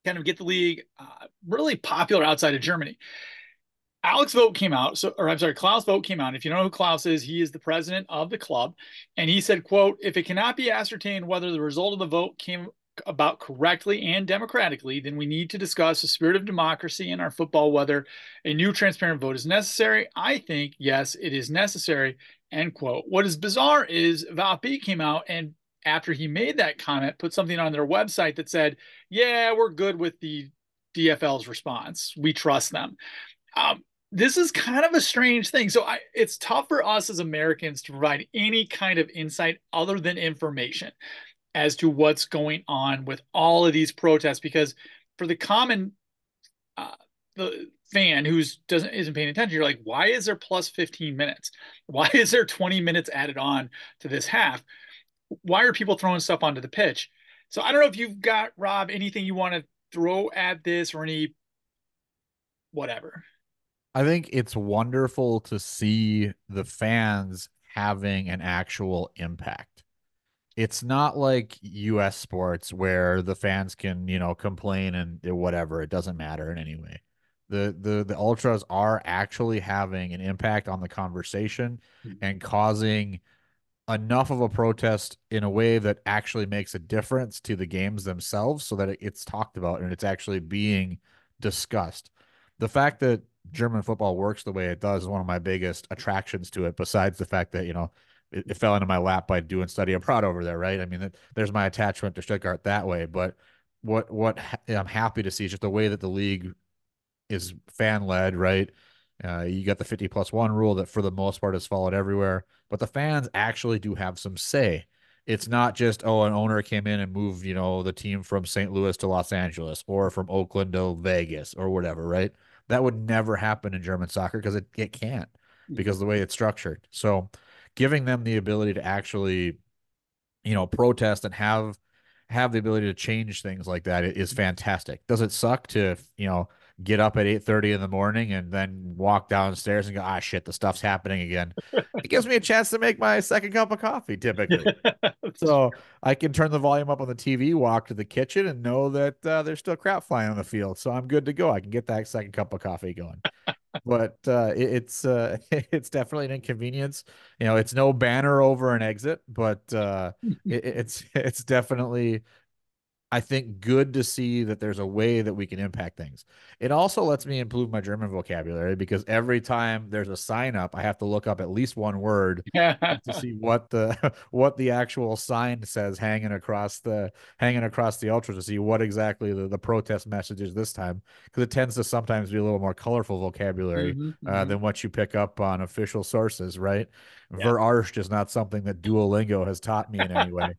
kind of get the league really popular outside of Germany. Alex Vogt came out, Klaus Vogt came out. If you know who Klaus is, he is the president of the club. And he said, quote, if it cannot be ascertained whether the result of the vote came about correctly and democratically, then we need to discuss the spirit of democracy in our football, whether a new transparent vote is necessary. I think, yes, it is necessary, end quote. What is bizarre is VfB came out and after he made that comment, put something on their website that said, yeah, we're good with the DFL's response. We trust them. This is kind of a strange thing. So it's tough for us as Americans to provide any kind of insight other than information as to what's going on with all of these protests, because for the common the fan who isn't paying attention, you're like, why is there plus 15 minutes? Why is there 20 minutes added on to this half? Why are people throwing stuff onto the pitch? So I don't know if you've got, Rob, anything you want to throw at this or any whatever. I think it's wonderful to see the fans having an actual impact. It's not like US sports where the fans can, complain and whatever. It doesn't matter in any way. The ultras are actually having an impact on the conversation and causing enough of a protest in a way that actually makes a difference to the games themselves so that it's talked about and it's actually being discussed. The fact that German football works the way it does is one of my biggest attractions to it, besides the fact that, it fell into my lap by doing study abroad over there, right? I mean, there's my attachment to Stuttgart that way. But what I'm happy to see is just the way that the league is fan led, right? You got the 50+1 rule that for the most part is followed everywhere, but the fans actually do have some say. It's not just, an owner came in and moved, the team from St. Louis to Los Angeles or from Oakland to Vegas or whatever, right? That would never happen in German soccer because it can't, because of the way it's structured. So giving them the ability to actually, protest and have the ability to change things like that is fantastic. Does it suck to, get up at 8:30 in the morning and then walk downstairs and go, shit, the stuff's happening again? It gives me a chance to make my second cup of coffee typically. So I can turn the volume up on the TV, walk to the kitchen and know that there's still crap flying on the field. So I'm good to go. I can get that second cup of coffee going. But it's definitely an inconvenience. It's no banner over an exit, but it's definitely, I think, good to see that there's a way that we can impact things. It also lets me improve my German vocabulary because every time there's a sign up, I have to look up at least one word to see what the actual sign says hanging across the ultras, to see what exactly the protest message is this time, because it tends to sometimes be a little more colorful vocabulary than what you pick up on official sources, right? Yeah. Verarscht is not something that Duolingo has taught me in any way.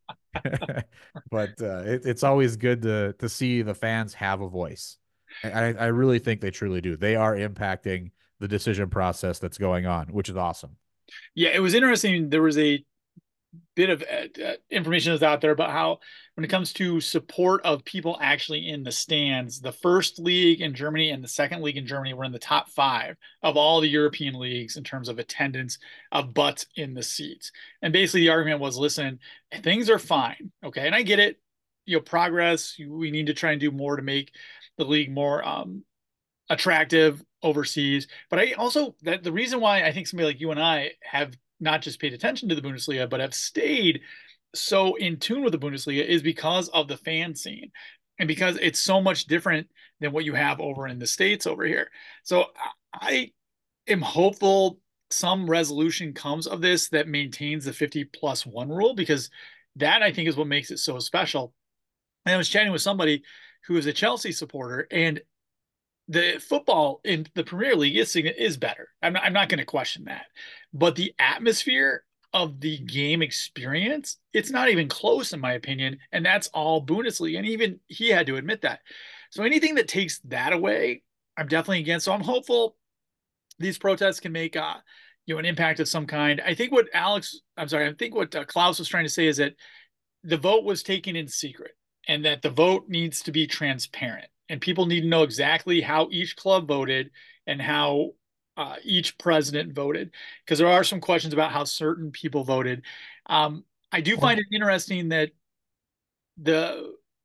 But it's always good to see the fans have a voice. I really think they truly do. They are impacting the decision process that's going on, which is awesome. Yeah, it was interesting. There was a bit of information that's out there about how when it comes to support of people actually in the stands, the first league in Germany and the second league in Germany were in the top 5 of all the European leagues in terms of attendance of butts in the seats. And basically the argument was, listen, things are fine. Okay. And I get it. Progress, we need to try and do more to make the league more attractive overseas. But I also, that the reason why I think somebody like you and I have not just paid attention to the Bundesliga, but have stayed so in tune with the Bundesliga is because of the fan scene and because it's so much different than what you have over in the States over here. So I am hopeful some resolution comes of this that maintains the 50+1 rule, because that, I think, is what makes it so special. And I was chatting with somebody who is a Chelsea supporter, and the football in the Premier League is better. I'm not going to question that. But the atmosphere of the game experience, it's not even close, in my opinion. And that's all Bundesliga. And even he had to admit that. So anything that takes that away, I'm definitely against. So I'm hopeful these protests can make an impact of some kind. I think what Klaus was trying to say is that the vote was taken in secret and that the vote needs to be transparent. And people need to know exactly how each club voted and how each president voted, because there are some questions about how certain people voted. I do find it interesting that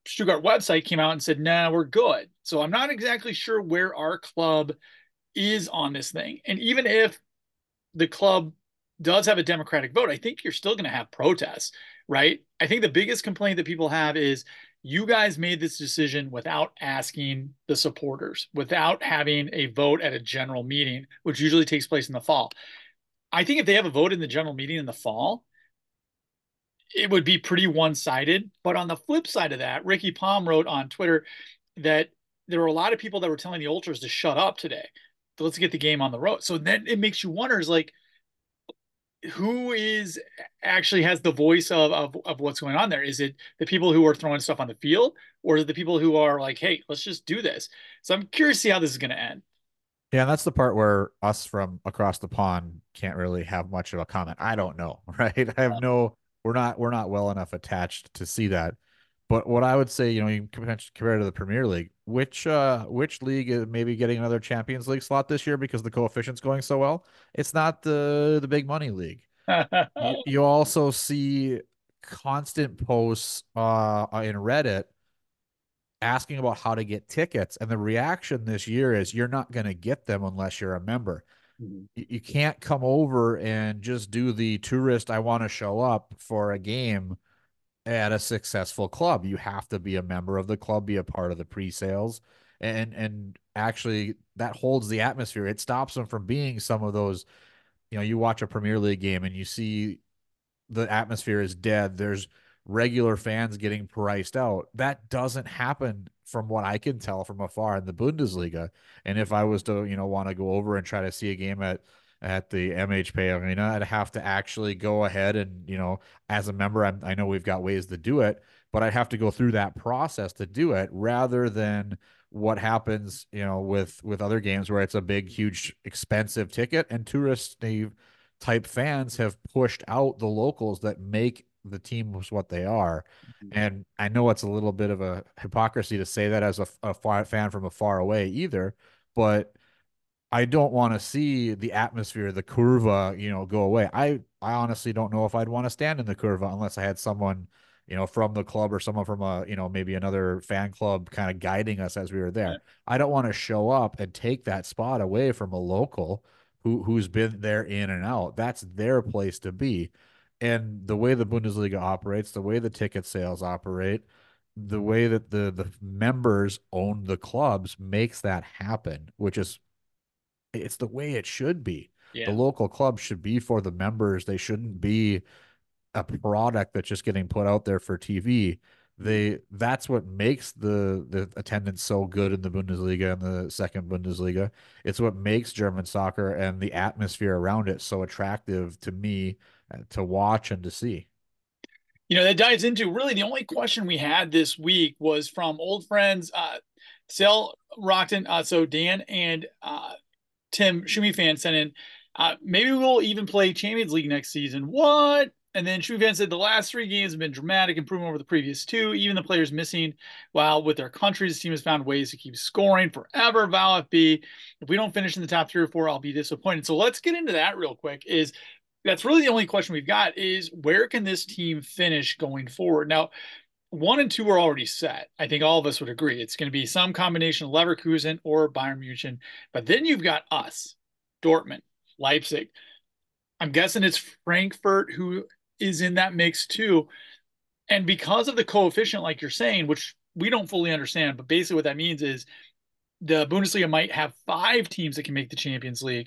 Stuttgart website came out and said, nah, we're good. So I'm not exactly sure where our club is on this thing. And even if the club does have a democratic vote, I think you're still going to have protests, right? I think the biggest complaint that people have is you guys made this decision without asking the supporters, without having a vote at a general meeting, which usually takes place in the fall. I think if they have a vote in the general meeting in the fall, it would be pretty one-sided. But on the flip side of that, Ricky Palm wrote on Twitter that there were a lot of people that were telling the ultras to shut up today. So let's get the game on the road. So then it makes you wonder, is like, who is actually has the voice of what's going on there? Is it the people who are throwing stuff on the field, or is it the people who are like, hey, let's just do this? So I'm curious to see how this is going to end. Yeah, and that's the part where us from across the pond can't really have much of a comment. I don't know, right? I have no, we're not well enough attached to see that. But what I would say, you compare to the Premier League, which league is maybe getting another Champions League slot this year because the coefficient's going so well? It's not the big money league. You also see constant posts in Reddit asking about how to get tickets, and the reaction this year is you're not going to get them unless you're a member. You can't come over and just do the tourist, I want to show up for a game at a successful club. You have to be a member of the club, be a part of the pre-sales, and actually that holds the atmosphere. It stops them from being some of those, you watch a Premier League game and you see the atmosphere is dead. There's regular fans getting priced out. That doesn't happen from what I can tell from afar in the Bundesliga. And if I was to, want to go over and try to see a game at the MHP Arena, I'd have to actually go ahead and, as a member, I know we've got ways to do it, but I'd have to go through that process to do it rather than what happens, with other games where it's a big, huge, expensive ticket and tourist type fans have pushed out the locals that make the teams what they are. And I know it's a little bit of a hypocrisy to say that as a fan from afar away either, but I don't want to see the atmosphere, the curva, go away. I honestly don't know if I'd want to stand in the curva unless I had someone, from the club or someone from maybe another fan club kind of guiding us as we were there. I don't want to show up and take that spot away from a local who's been there in and out. That's their place to be. And the way the Bundesliga operates, the way the ticket sales operate, the way that the members own the clubs makes that happen, which is it's the way it should be. Yeah. The local clubs should be for the members. They shouldn't be a product that's just getting put out there for TV. That's what makes the attendance so good in the Bundesliga and the second Bundesliga. It's what makes German soccer and the atmosphere around it so attractive to me to watch and to see. That dives into really the only question we had this week was from old friends, Sal Rockton. So Dan and Tim Shumi fan sent in, maybe we'll even play Champions League next season. What? And then Shumi fan said the last 3 games have been dramatic improvement over the previous 2. Even the players missing, while with their countries, the team has found ways to keep scoring forever. VfB, if we don't finish in the top 3 or 4, I'll be disappointed. So let's get into that real quick. That's really the only question we've got is where can this team finish going forward? Now, 1 and 2 are already set. I think all of us would agree. It's going to be some combination of Leverkusen or Bayern Munich. But then you've got us, Dortmund, Leipzig. I'm guessing it's Frankfurt who is in that mix too. And because of the coefficient, like you're saying, which we don't fully understand, but basically what that means is the Bundesliga might have 5 teams that can make the Champions League.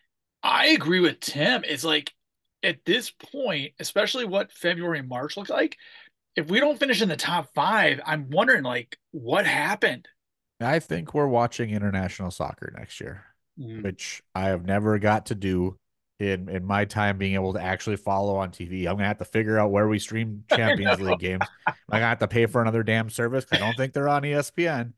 I agree with Tim. It's like at this point, especially what February and March look like, if we don't finish in the top 5, I'm wondering like what happened. I think we're watching international soccer next year, which I have never got to do in my time being able to actually follow on TV. I'm gonna have to figure out where we stream Champions League games. I'm gonna have to pay for another damn service. I don't think they're on ESPN.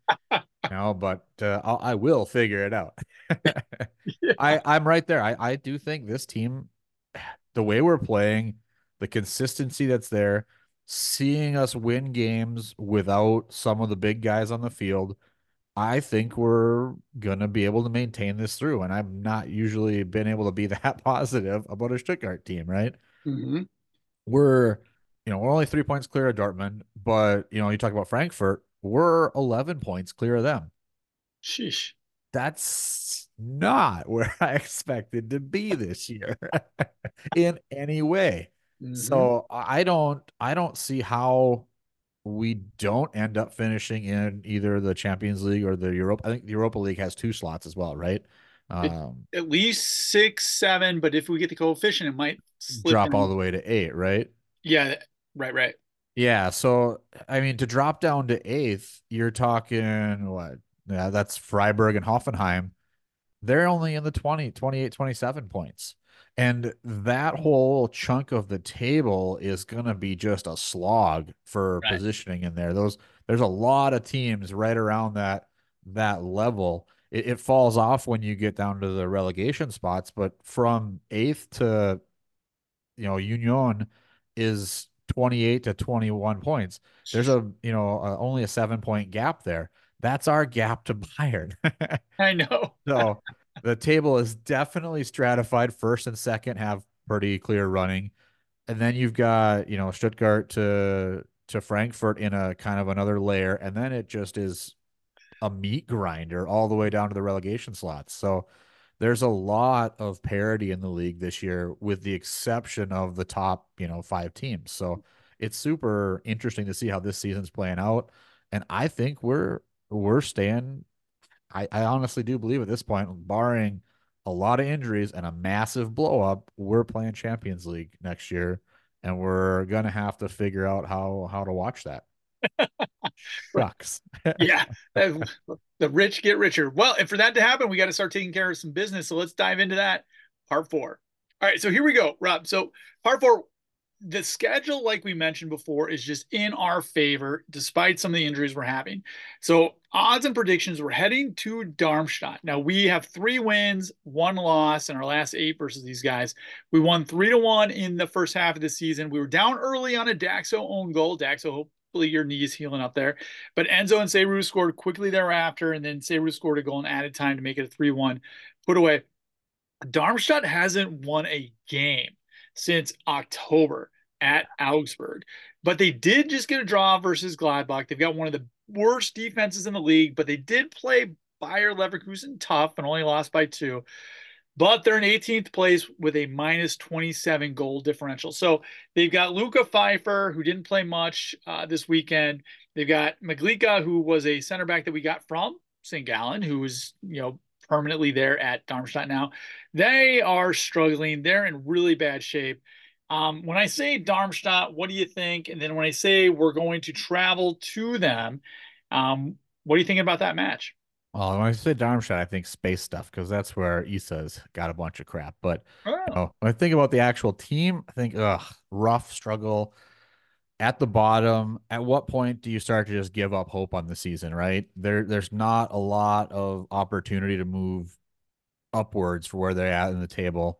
But I will figure it out. Yeah. I'm right there. I do think this team, the way we're playing, the consistency that's there, seeing us win games without some of the big guys on the field, I think we're gonna be able to maintain this through. And I've not usually been able to be that positive about a Stuttgart team, right? Mm-hmm. We're we're only 3 points clear of Dortmund, but you talk about Frankfurt, we're 11 points clear of them. Sheesh. That's not where I expected to be this year in any way. Mm-hmm. So I don't see how we don't end up finishing in either the Champions League or the Europa. I think the Europa League has 2 slots as well, right? It, Um, at least 6, 7, but if we get the coefficient, it might slip Drop all in. the way to 8, right? Yeah, right, right. Yeah, so I mean, to drop down to eighth, you're talking what? Yeah, that's Freiburg and Hoffenheim. They're only in the 20, 28, 27 points. And that whole chunk of the table is going to be just a slog for Right. positioning in there. There's a lot of teams right around that level. It falls off when you get down to the relegation spots, but from eighth to Union is 28 to 21 points. There's only a 7 point gap there. That's our gap to Bayern. I know. So the table is definitely stratified. First and second have pretty clear running. And then you've got, Stuttgart to Frankfurt in a kind of another layer. And then it just is a meat grinder all the way down to the relegation slots. So there's a lot of parity in the league this year, with the exception of the top, 5 teams. So it's super interesting to see how this season's playing out. And I think we're staying. I honestly do believe at this point, barring a lot of injuries and a massive blow up, we're playing Champions League next year, and we're gonna have to figure out how to watch that. Shucks. Yeah, the rich get richer. Well, and for that to happen, we got to start taking care of some business. So let's dive into that. Part 4. All right, so here we go, Rob. So part 4, the schedule, like we mentioned before, is just in our favor despite some of the injuries we're having. So odds and predictions, we're heading to Darmstadt. Now we have 3 wins, 1 loss in our last 8 versus these guys. We won 3-1 in the first half of the season. We were down early on a Daxo own goal. Daxo, hopefully your knee is healing up there. But Enzo and Seru scored quickly thereafter, and then Seru scored a goal in added time to make it a 3-1 put away. Darmstadt hasn't won a game since October at Augsburg, but they did just get a draw versus Gladbach. They've got one of the worst defenses in the league, but they did play Bayer Leverkusen tough and only lost by 2. But they're in 18th place with a minus 27 goal differential. So they've got Luca Pfeiffer, who didn't play much this weekend. They've got Maglica, who was a center back that we got from St. Gallen, who is, permanently there at Darmstadt now. They are struggling. They're in really bad shape. When I say Darmstadt, what do you think? And then when I say we're going to travel to them, what are you thinking about that match? Well, when I say Darmstadt, I think space stuff, because that's where Issa's got a bunch of crap. But Oh, when I think about the actual team, I think rough struggle at the bottom. At what point do you start to just give up hope on the season, right? There's not a lot of opportunity to move upwards for where they're at in the table.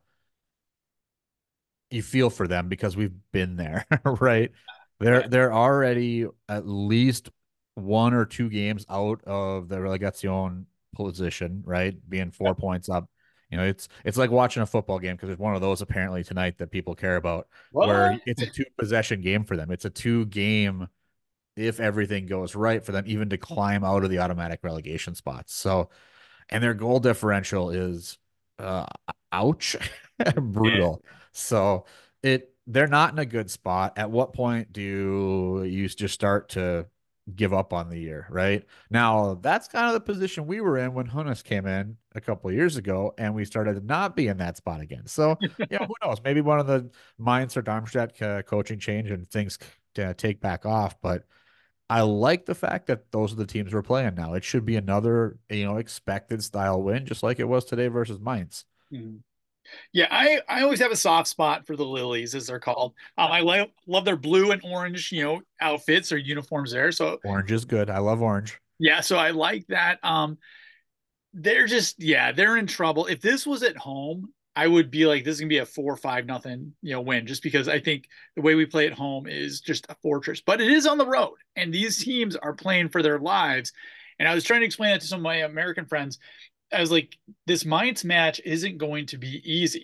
You feel for them because we've been there, right? They're yeah. they're already at least 1 or 2 games out of the relegation position, right? Being 4 points up. It's like watching a football game, because there's one of those apparently tonight that people care about, where What? it's a 2 possession game for them. It's a 2 game, if everything goes right, for them even to climb out of the automatic relegation spots. So, and their goal differential is uh ouch, Yeah. brutal. So they're not in a good spot. At what point do you just start to give up on the year, right? Now, that's kind of the position we were in when Hunas came in a couple of years ago, and we started to not be in that spot again. So, who knows? Maybe one of the Mainz or Darmstadt coaching change and things take back off. But I like the fact that those are the teams we're playing now. It should be another, expected style win, just like it was today versus Mainz. Mhm. Yeah, I always have a soft spot for the Lilies, as they're called. I love their blue and orange, outfits or uniforms there. So Orange is good. I love orange. yeah, so I like that. They're just, yeah, they're in trouble. If this was at home, I would be like, this is gonna be a 4 or 5 nothing, win, just because I think the way we play at home is just a fortress. But it is on the road, and these teams are playing for their lives. And I was trying to explain that to some of my American friends. I was like, this Mainz match isn't going to be easy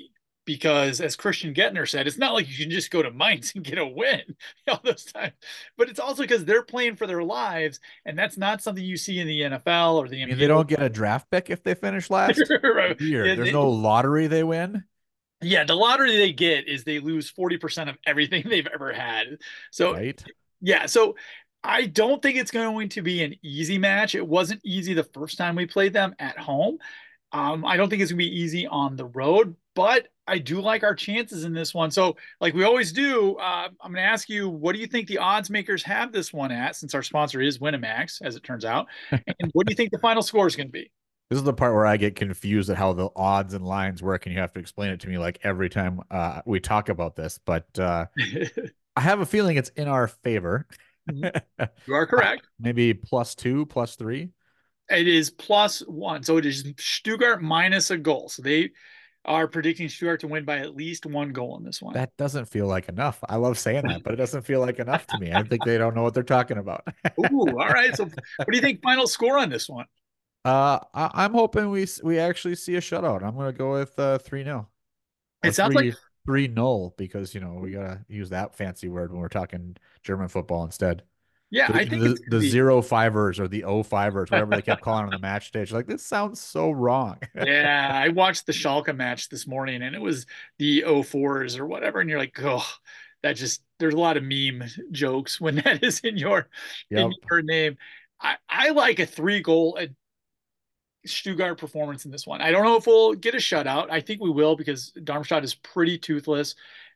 because as Christian Gettner said, it's not like you can just go to Mainz and get a win all those times, but it's also because they're playing for their lives, and that's not something you see in the NFL or the I mean, NBA. they don't get a draft pick if they finish last. Right. Weird. Yeah, There's no lottery they win. Yeah, the lottery they get is they lose 40% of everything they've ever had. So, right? Yeah, so I don't think it's going to be an easy match. It wasn't easy the first time we played them at home. I don't think it's going to be easy on the road, but I do like our chances in this one. So, like we always do, I'm going to ask you, what do you think the odds makers have this one at, since our sponsor is Winamax, as it turns out? And what do you think the final score is going to be? This is the part where I get confused at how the odds and lines work, and you have to explain it to me like every time we talk about this. But I have a feeling it's in our favor. You are correct. Maybe +2, +3. It is +1. So it is Stuttgart minus a goal. So they are predicting Stuttgart to win by at least 1 goal in this one. That doesn't feel like enough. I love saying that, but it doesn't feel like enough to me. I think they don't know what they're talking about. Ooh, all right. So what do you think final score on this one? I'm hoping we actually see a shutout. I'm going to go with 3-0. It sounds like 3-0 because, we got to use that fancy word when we're talking German football instead. Yeah, I think the 0-5ers or the 0-5ers, whatever they kept calling on the match stage. Like, this sounds so wrong. Yeah, I watched the Schalke match this morning, and it was the 0-4s or whatever, and you're like, oh, there's a lot of meme jokes when that is in your name. I like a 3-goal Stuttgart performance in this one. I don't know if we'll get a shutout. I think we will, because Darmstadt is pretty toothless.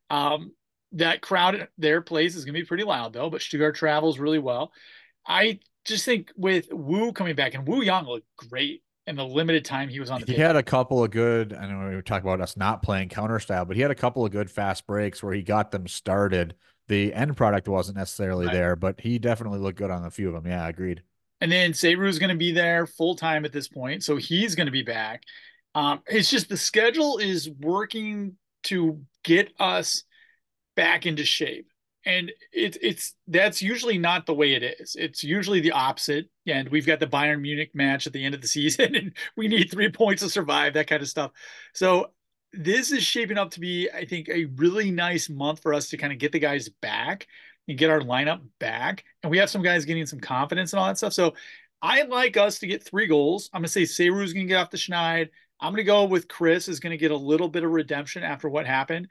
That crowd at their place is going to be pretty loud, though, but Stuttgart travels really well. I just think with Wu coming back, and Wu Yang looked great in the limited time he was on the field. He had a couple of good, I know we were talking about us not playing counter style, but he had a couple of good fast breaks where he got them started. The end product wasn't necessarily there, but he definitely looked good on a few of them. Yeah, agreed. And then Seru is going to be there full time at this point, so he's going to be back. It's just the schedule is working to get us back into shape, and that's usually not the way it is. It's usually the opposite. And we've got the Bayern Munich match at the end of the season, and we need 3 points to survive, that kind of stuff. So this is shaping up to be, I think, a really nice month for us to kind of get the guys back and get our lineup back. And we have some guys getting some confidence and all that stuff. So I like us to get 3 goals. I'm going to say Seru's going to get off the schneid. I'm going to go with Chris is going to get a little bit of redemption after what happened.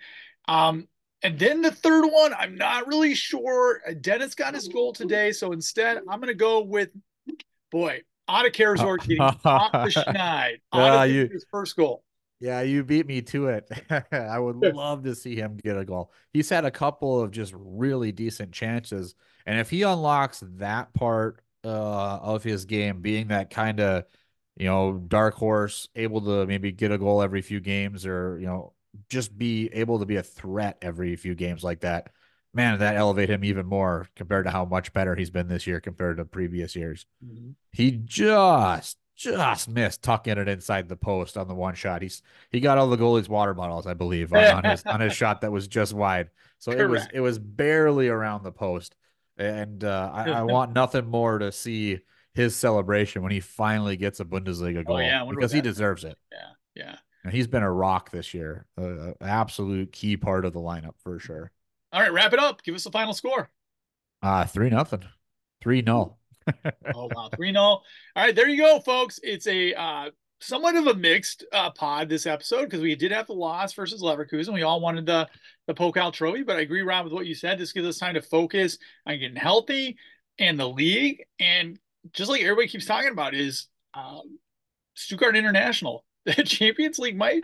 And then the third one, I'm not really sure. Dennis got his goal today. So instead, I'm going to go with, Otta Karazor getting off the schneid. His first goal. Yeah, you beat me to it. I would love to see him get a goal. He's had a couple of just really decent chances. And if he unlocks that part of his game, being that kind of, dark horse, able to maybe get a goal every few games, or, just be able to be a threat every few games like that, man, that elevate him even more compared to how much better he's been this year compared to previous years. Mm-hmm. He just missed tucking it inside the post on the one shot. He got all the goalie's water bottles, I believe, on his shot that was just wide. So Correct. It was barely around the post. And I want nothing more to see his celebration when he finally gets a Bundesliga goal, because he deserves it. Yeah. And he's been a rock this year, an absolute key part of the lineup for sure. All right, wrap it up. Give us the final score. 3-0. 3-0. Oh, wow. 3-0. All right, there you go, folks. It's a somewhat of a mixed pod this episode, because we did have the loss versus Leverkusen. We all wanted the Pokal trophy, but I agree, Rob, with what you said. This gives us time to focus on getting healthy and the league. And just like everybody keeps talking about is Stuttgart International. The Champions League might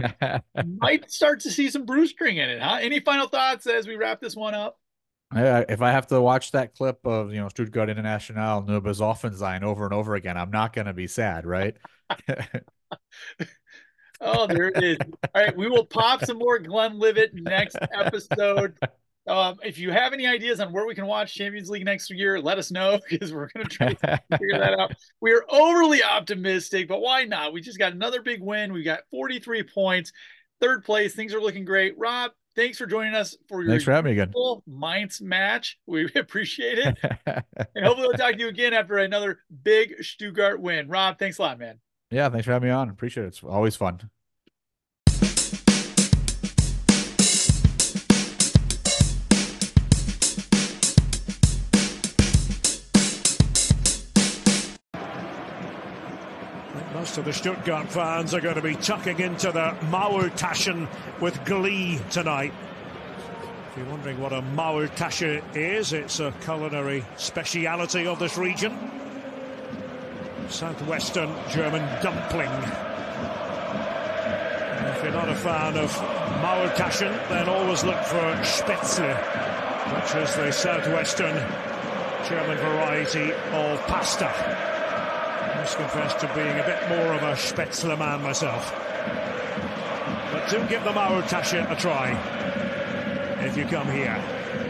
start to see some Bruce string in it, huh? Any final thoughts as we wrap this one up? If I have to watch that clip of Stuttgart International nur besoffen sein over and over again, I'm not going to be sad, right? Oh, there it is. All right, we will pop some more Glenlivet next episode. If you have any ideas on where we can watch Champions League next year, let us know, because we're going to try to figure that out. We are overly optimistic, but why not? We just got another big win. We got 43 points, 3rd place. Things are looking great. Rob, thanks for joining us for your Mainz match. We appreciate it. And hopefully we'll talk to you again after another big Stuttgart win. Rob, thanks a lot, man. Yeah, thanks for having me on. Appreciate it. It's always fun. So the Stuttgart fans are going to be tucking into the Maultaschen with glee tonight. If you're wondering what a Maultasche is, it's a culinary speciality of this region. Southwestern German dumpling. And if you're not a fan of Maultaschen, then always look for Spätzle, which is the southwestern German variety of pasta. I must confess to being a bit more of a Spätzle man myself. But do give the Maultaschen a try if you come here.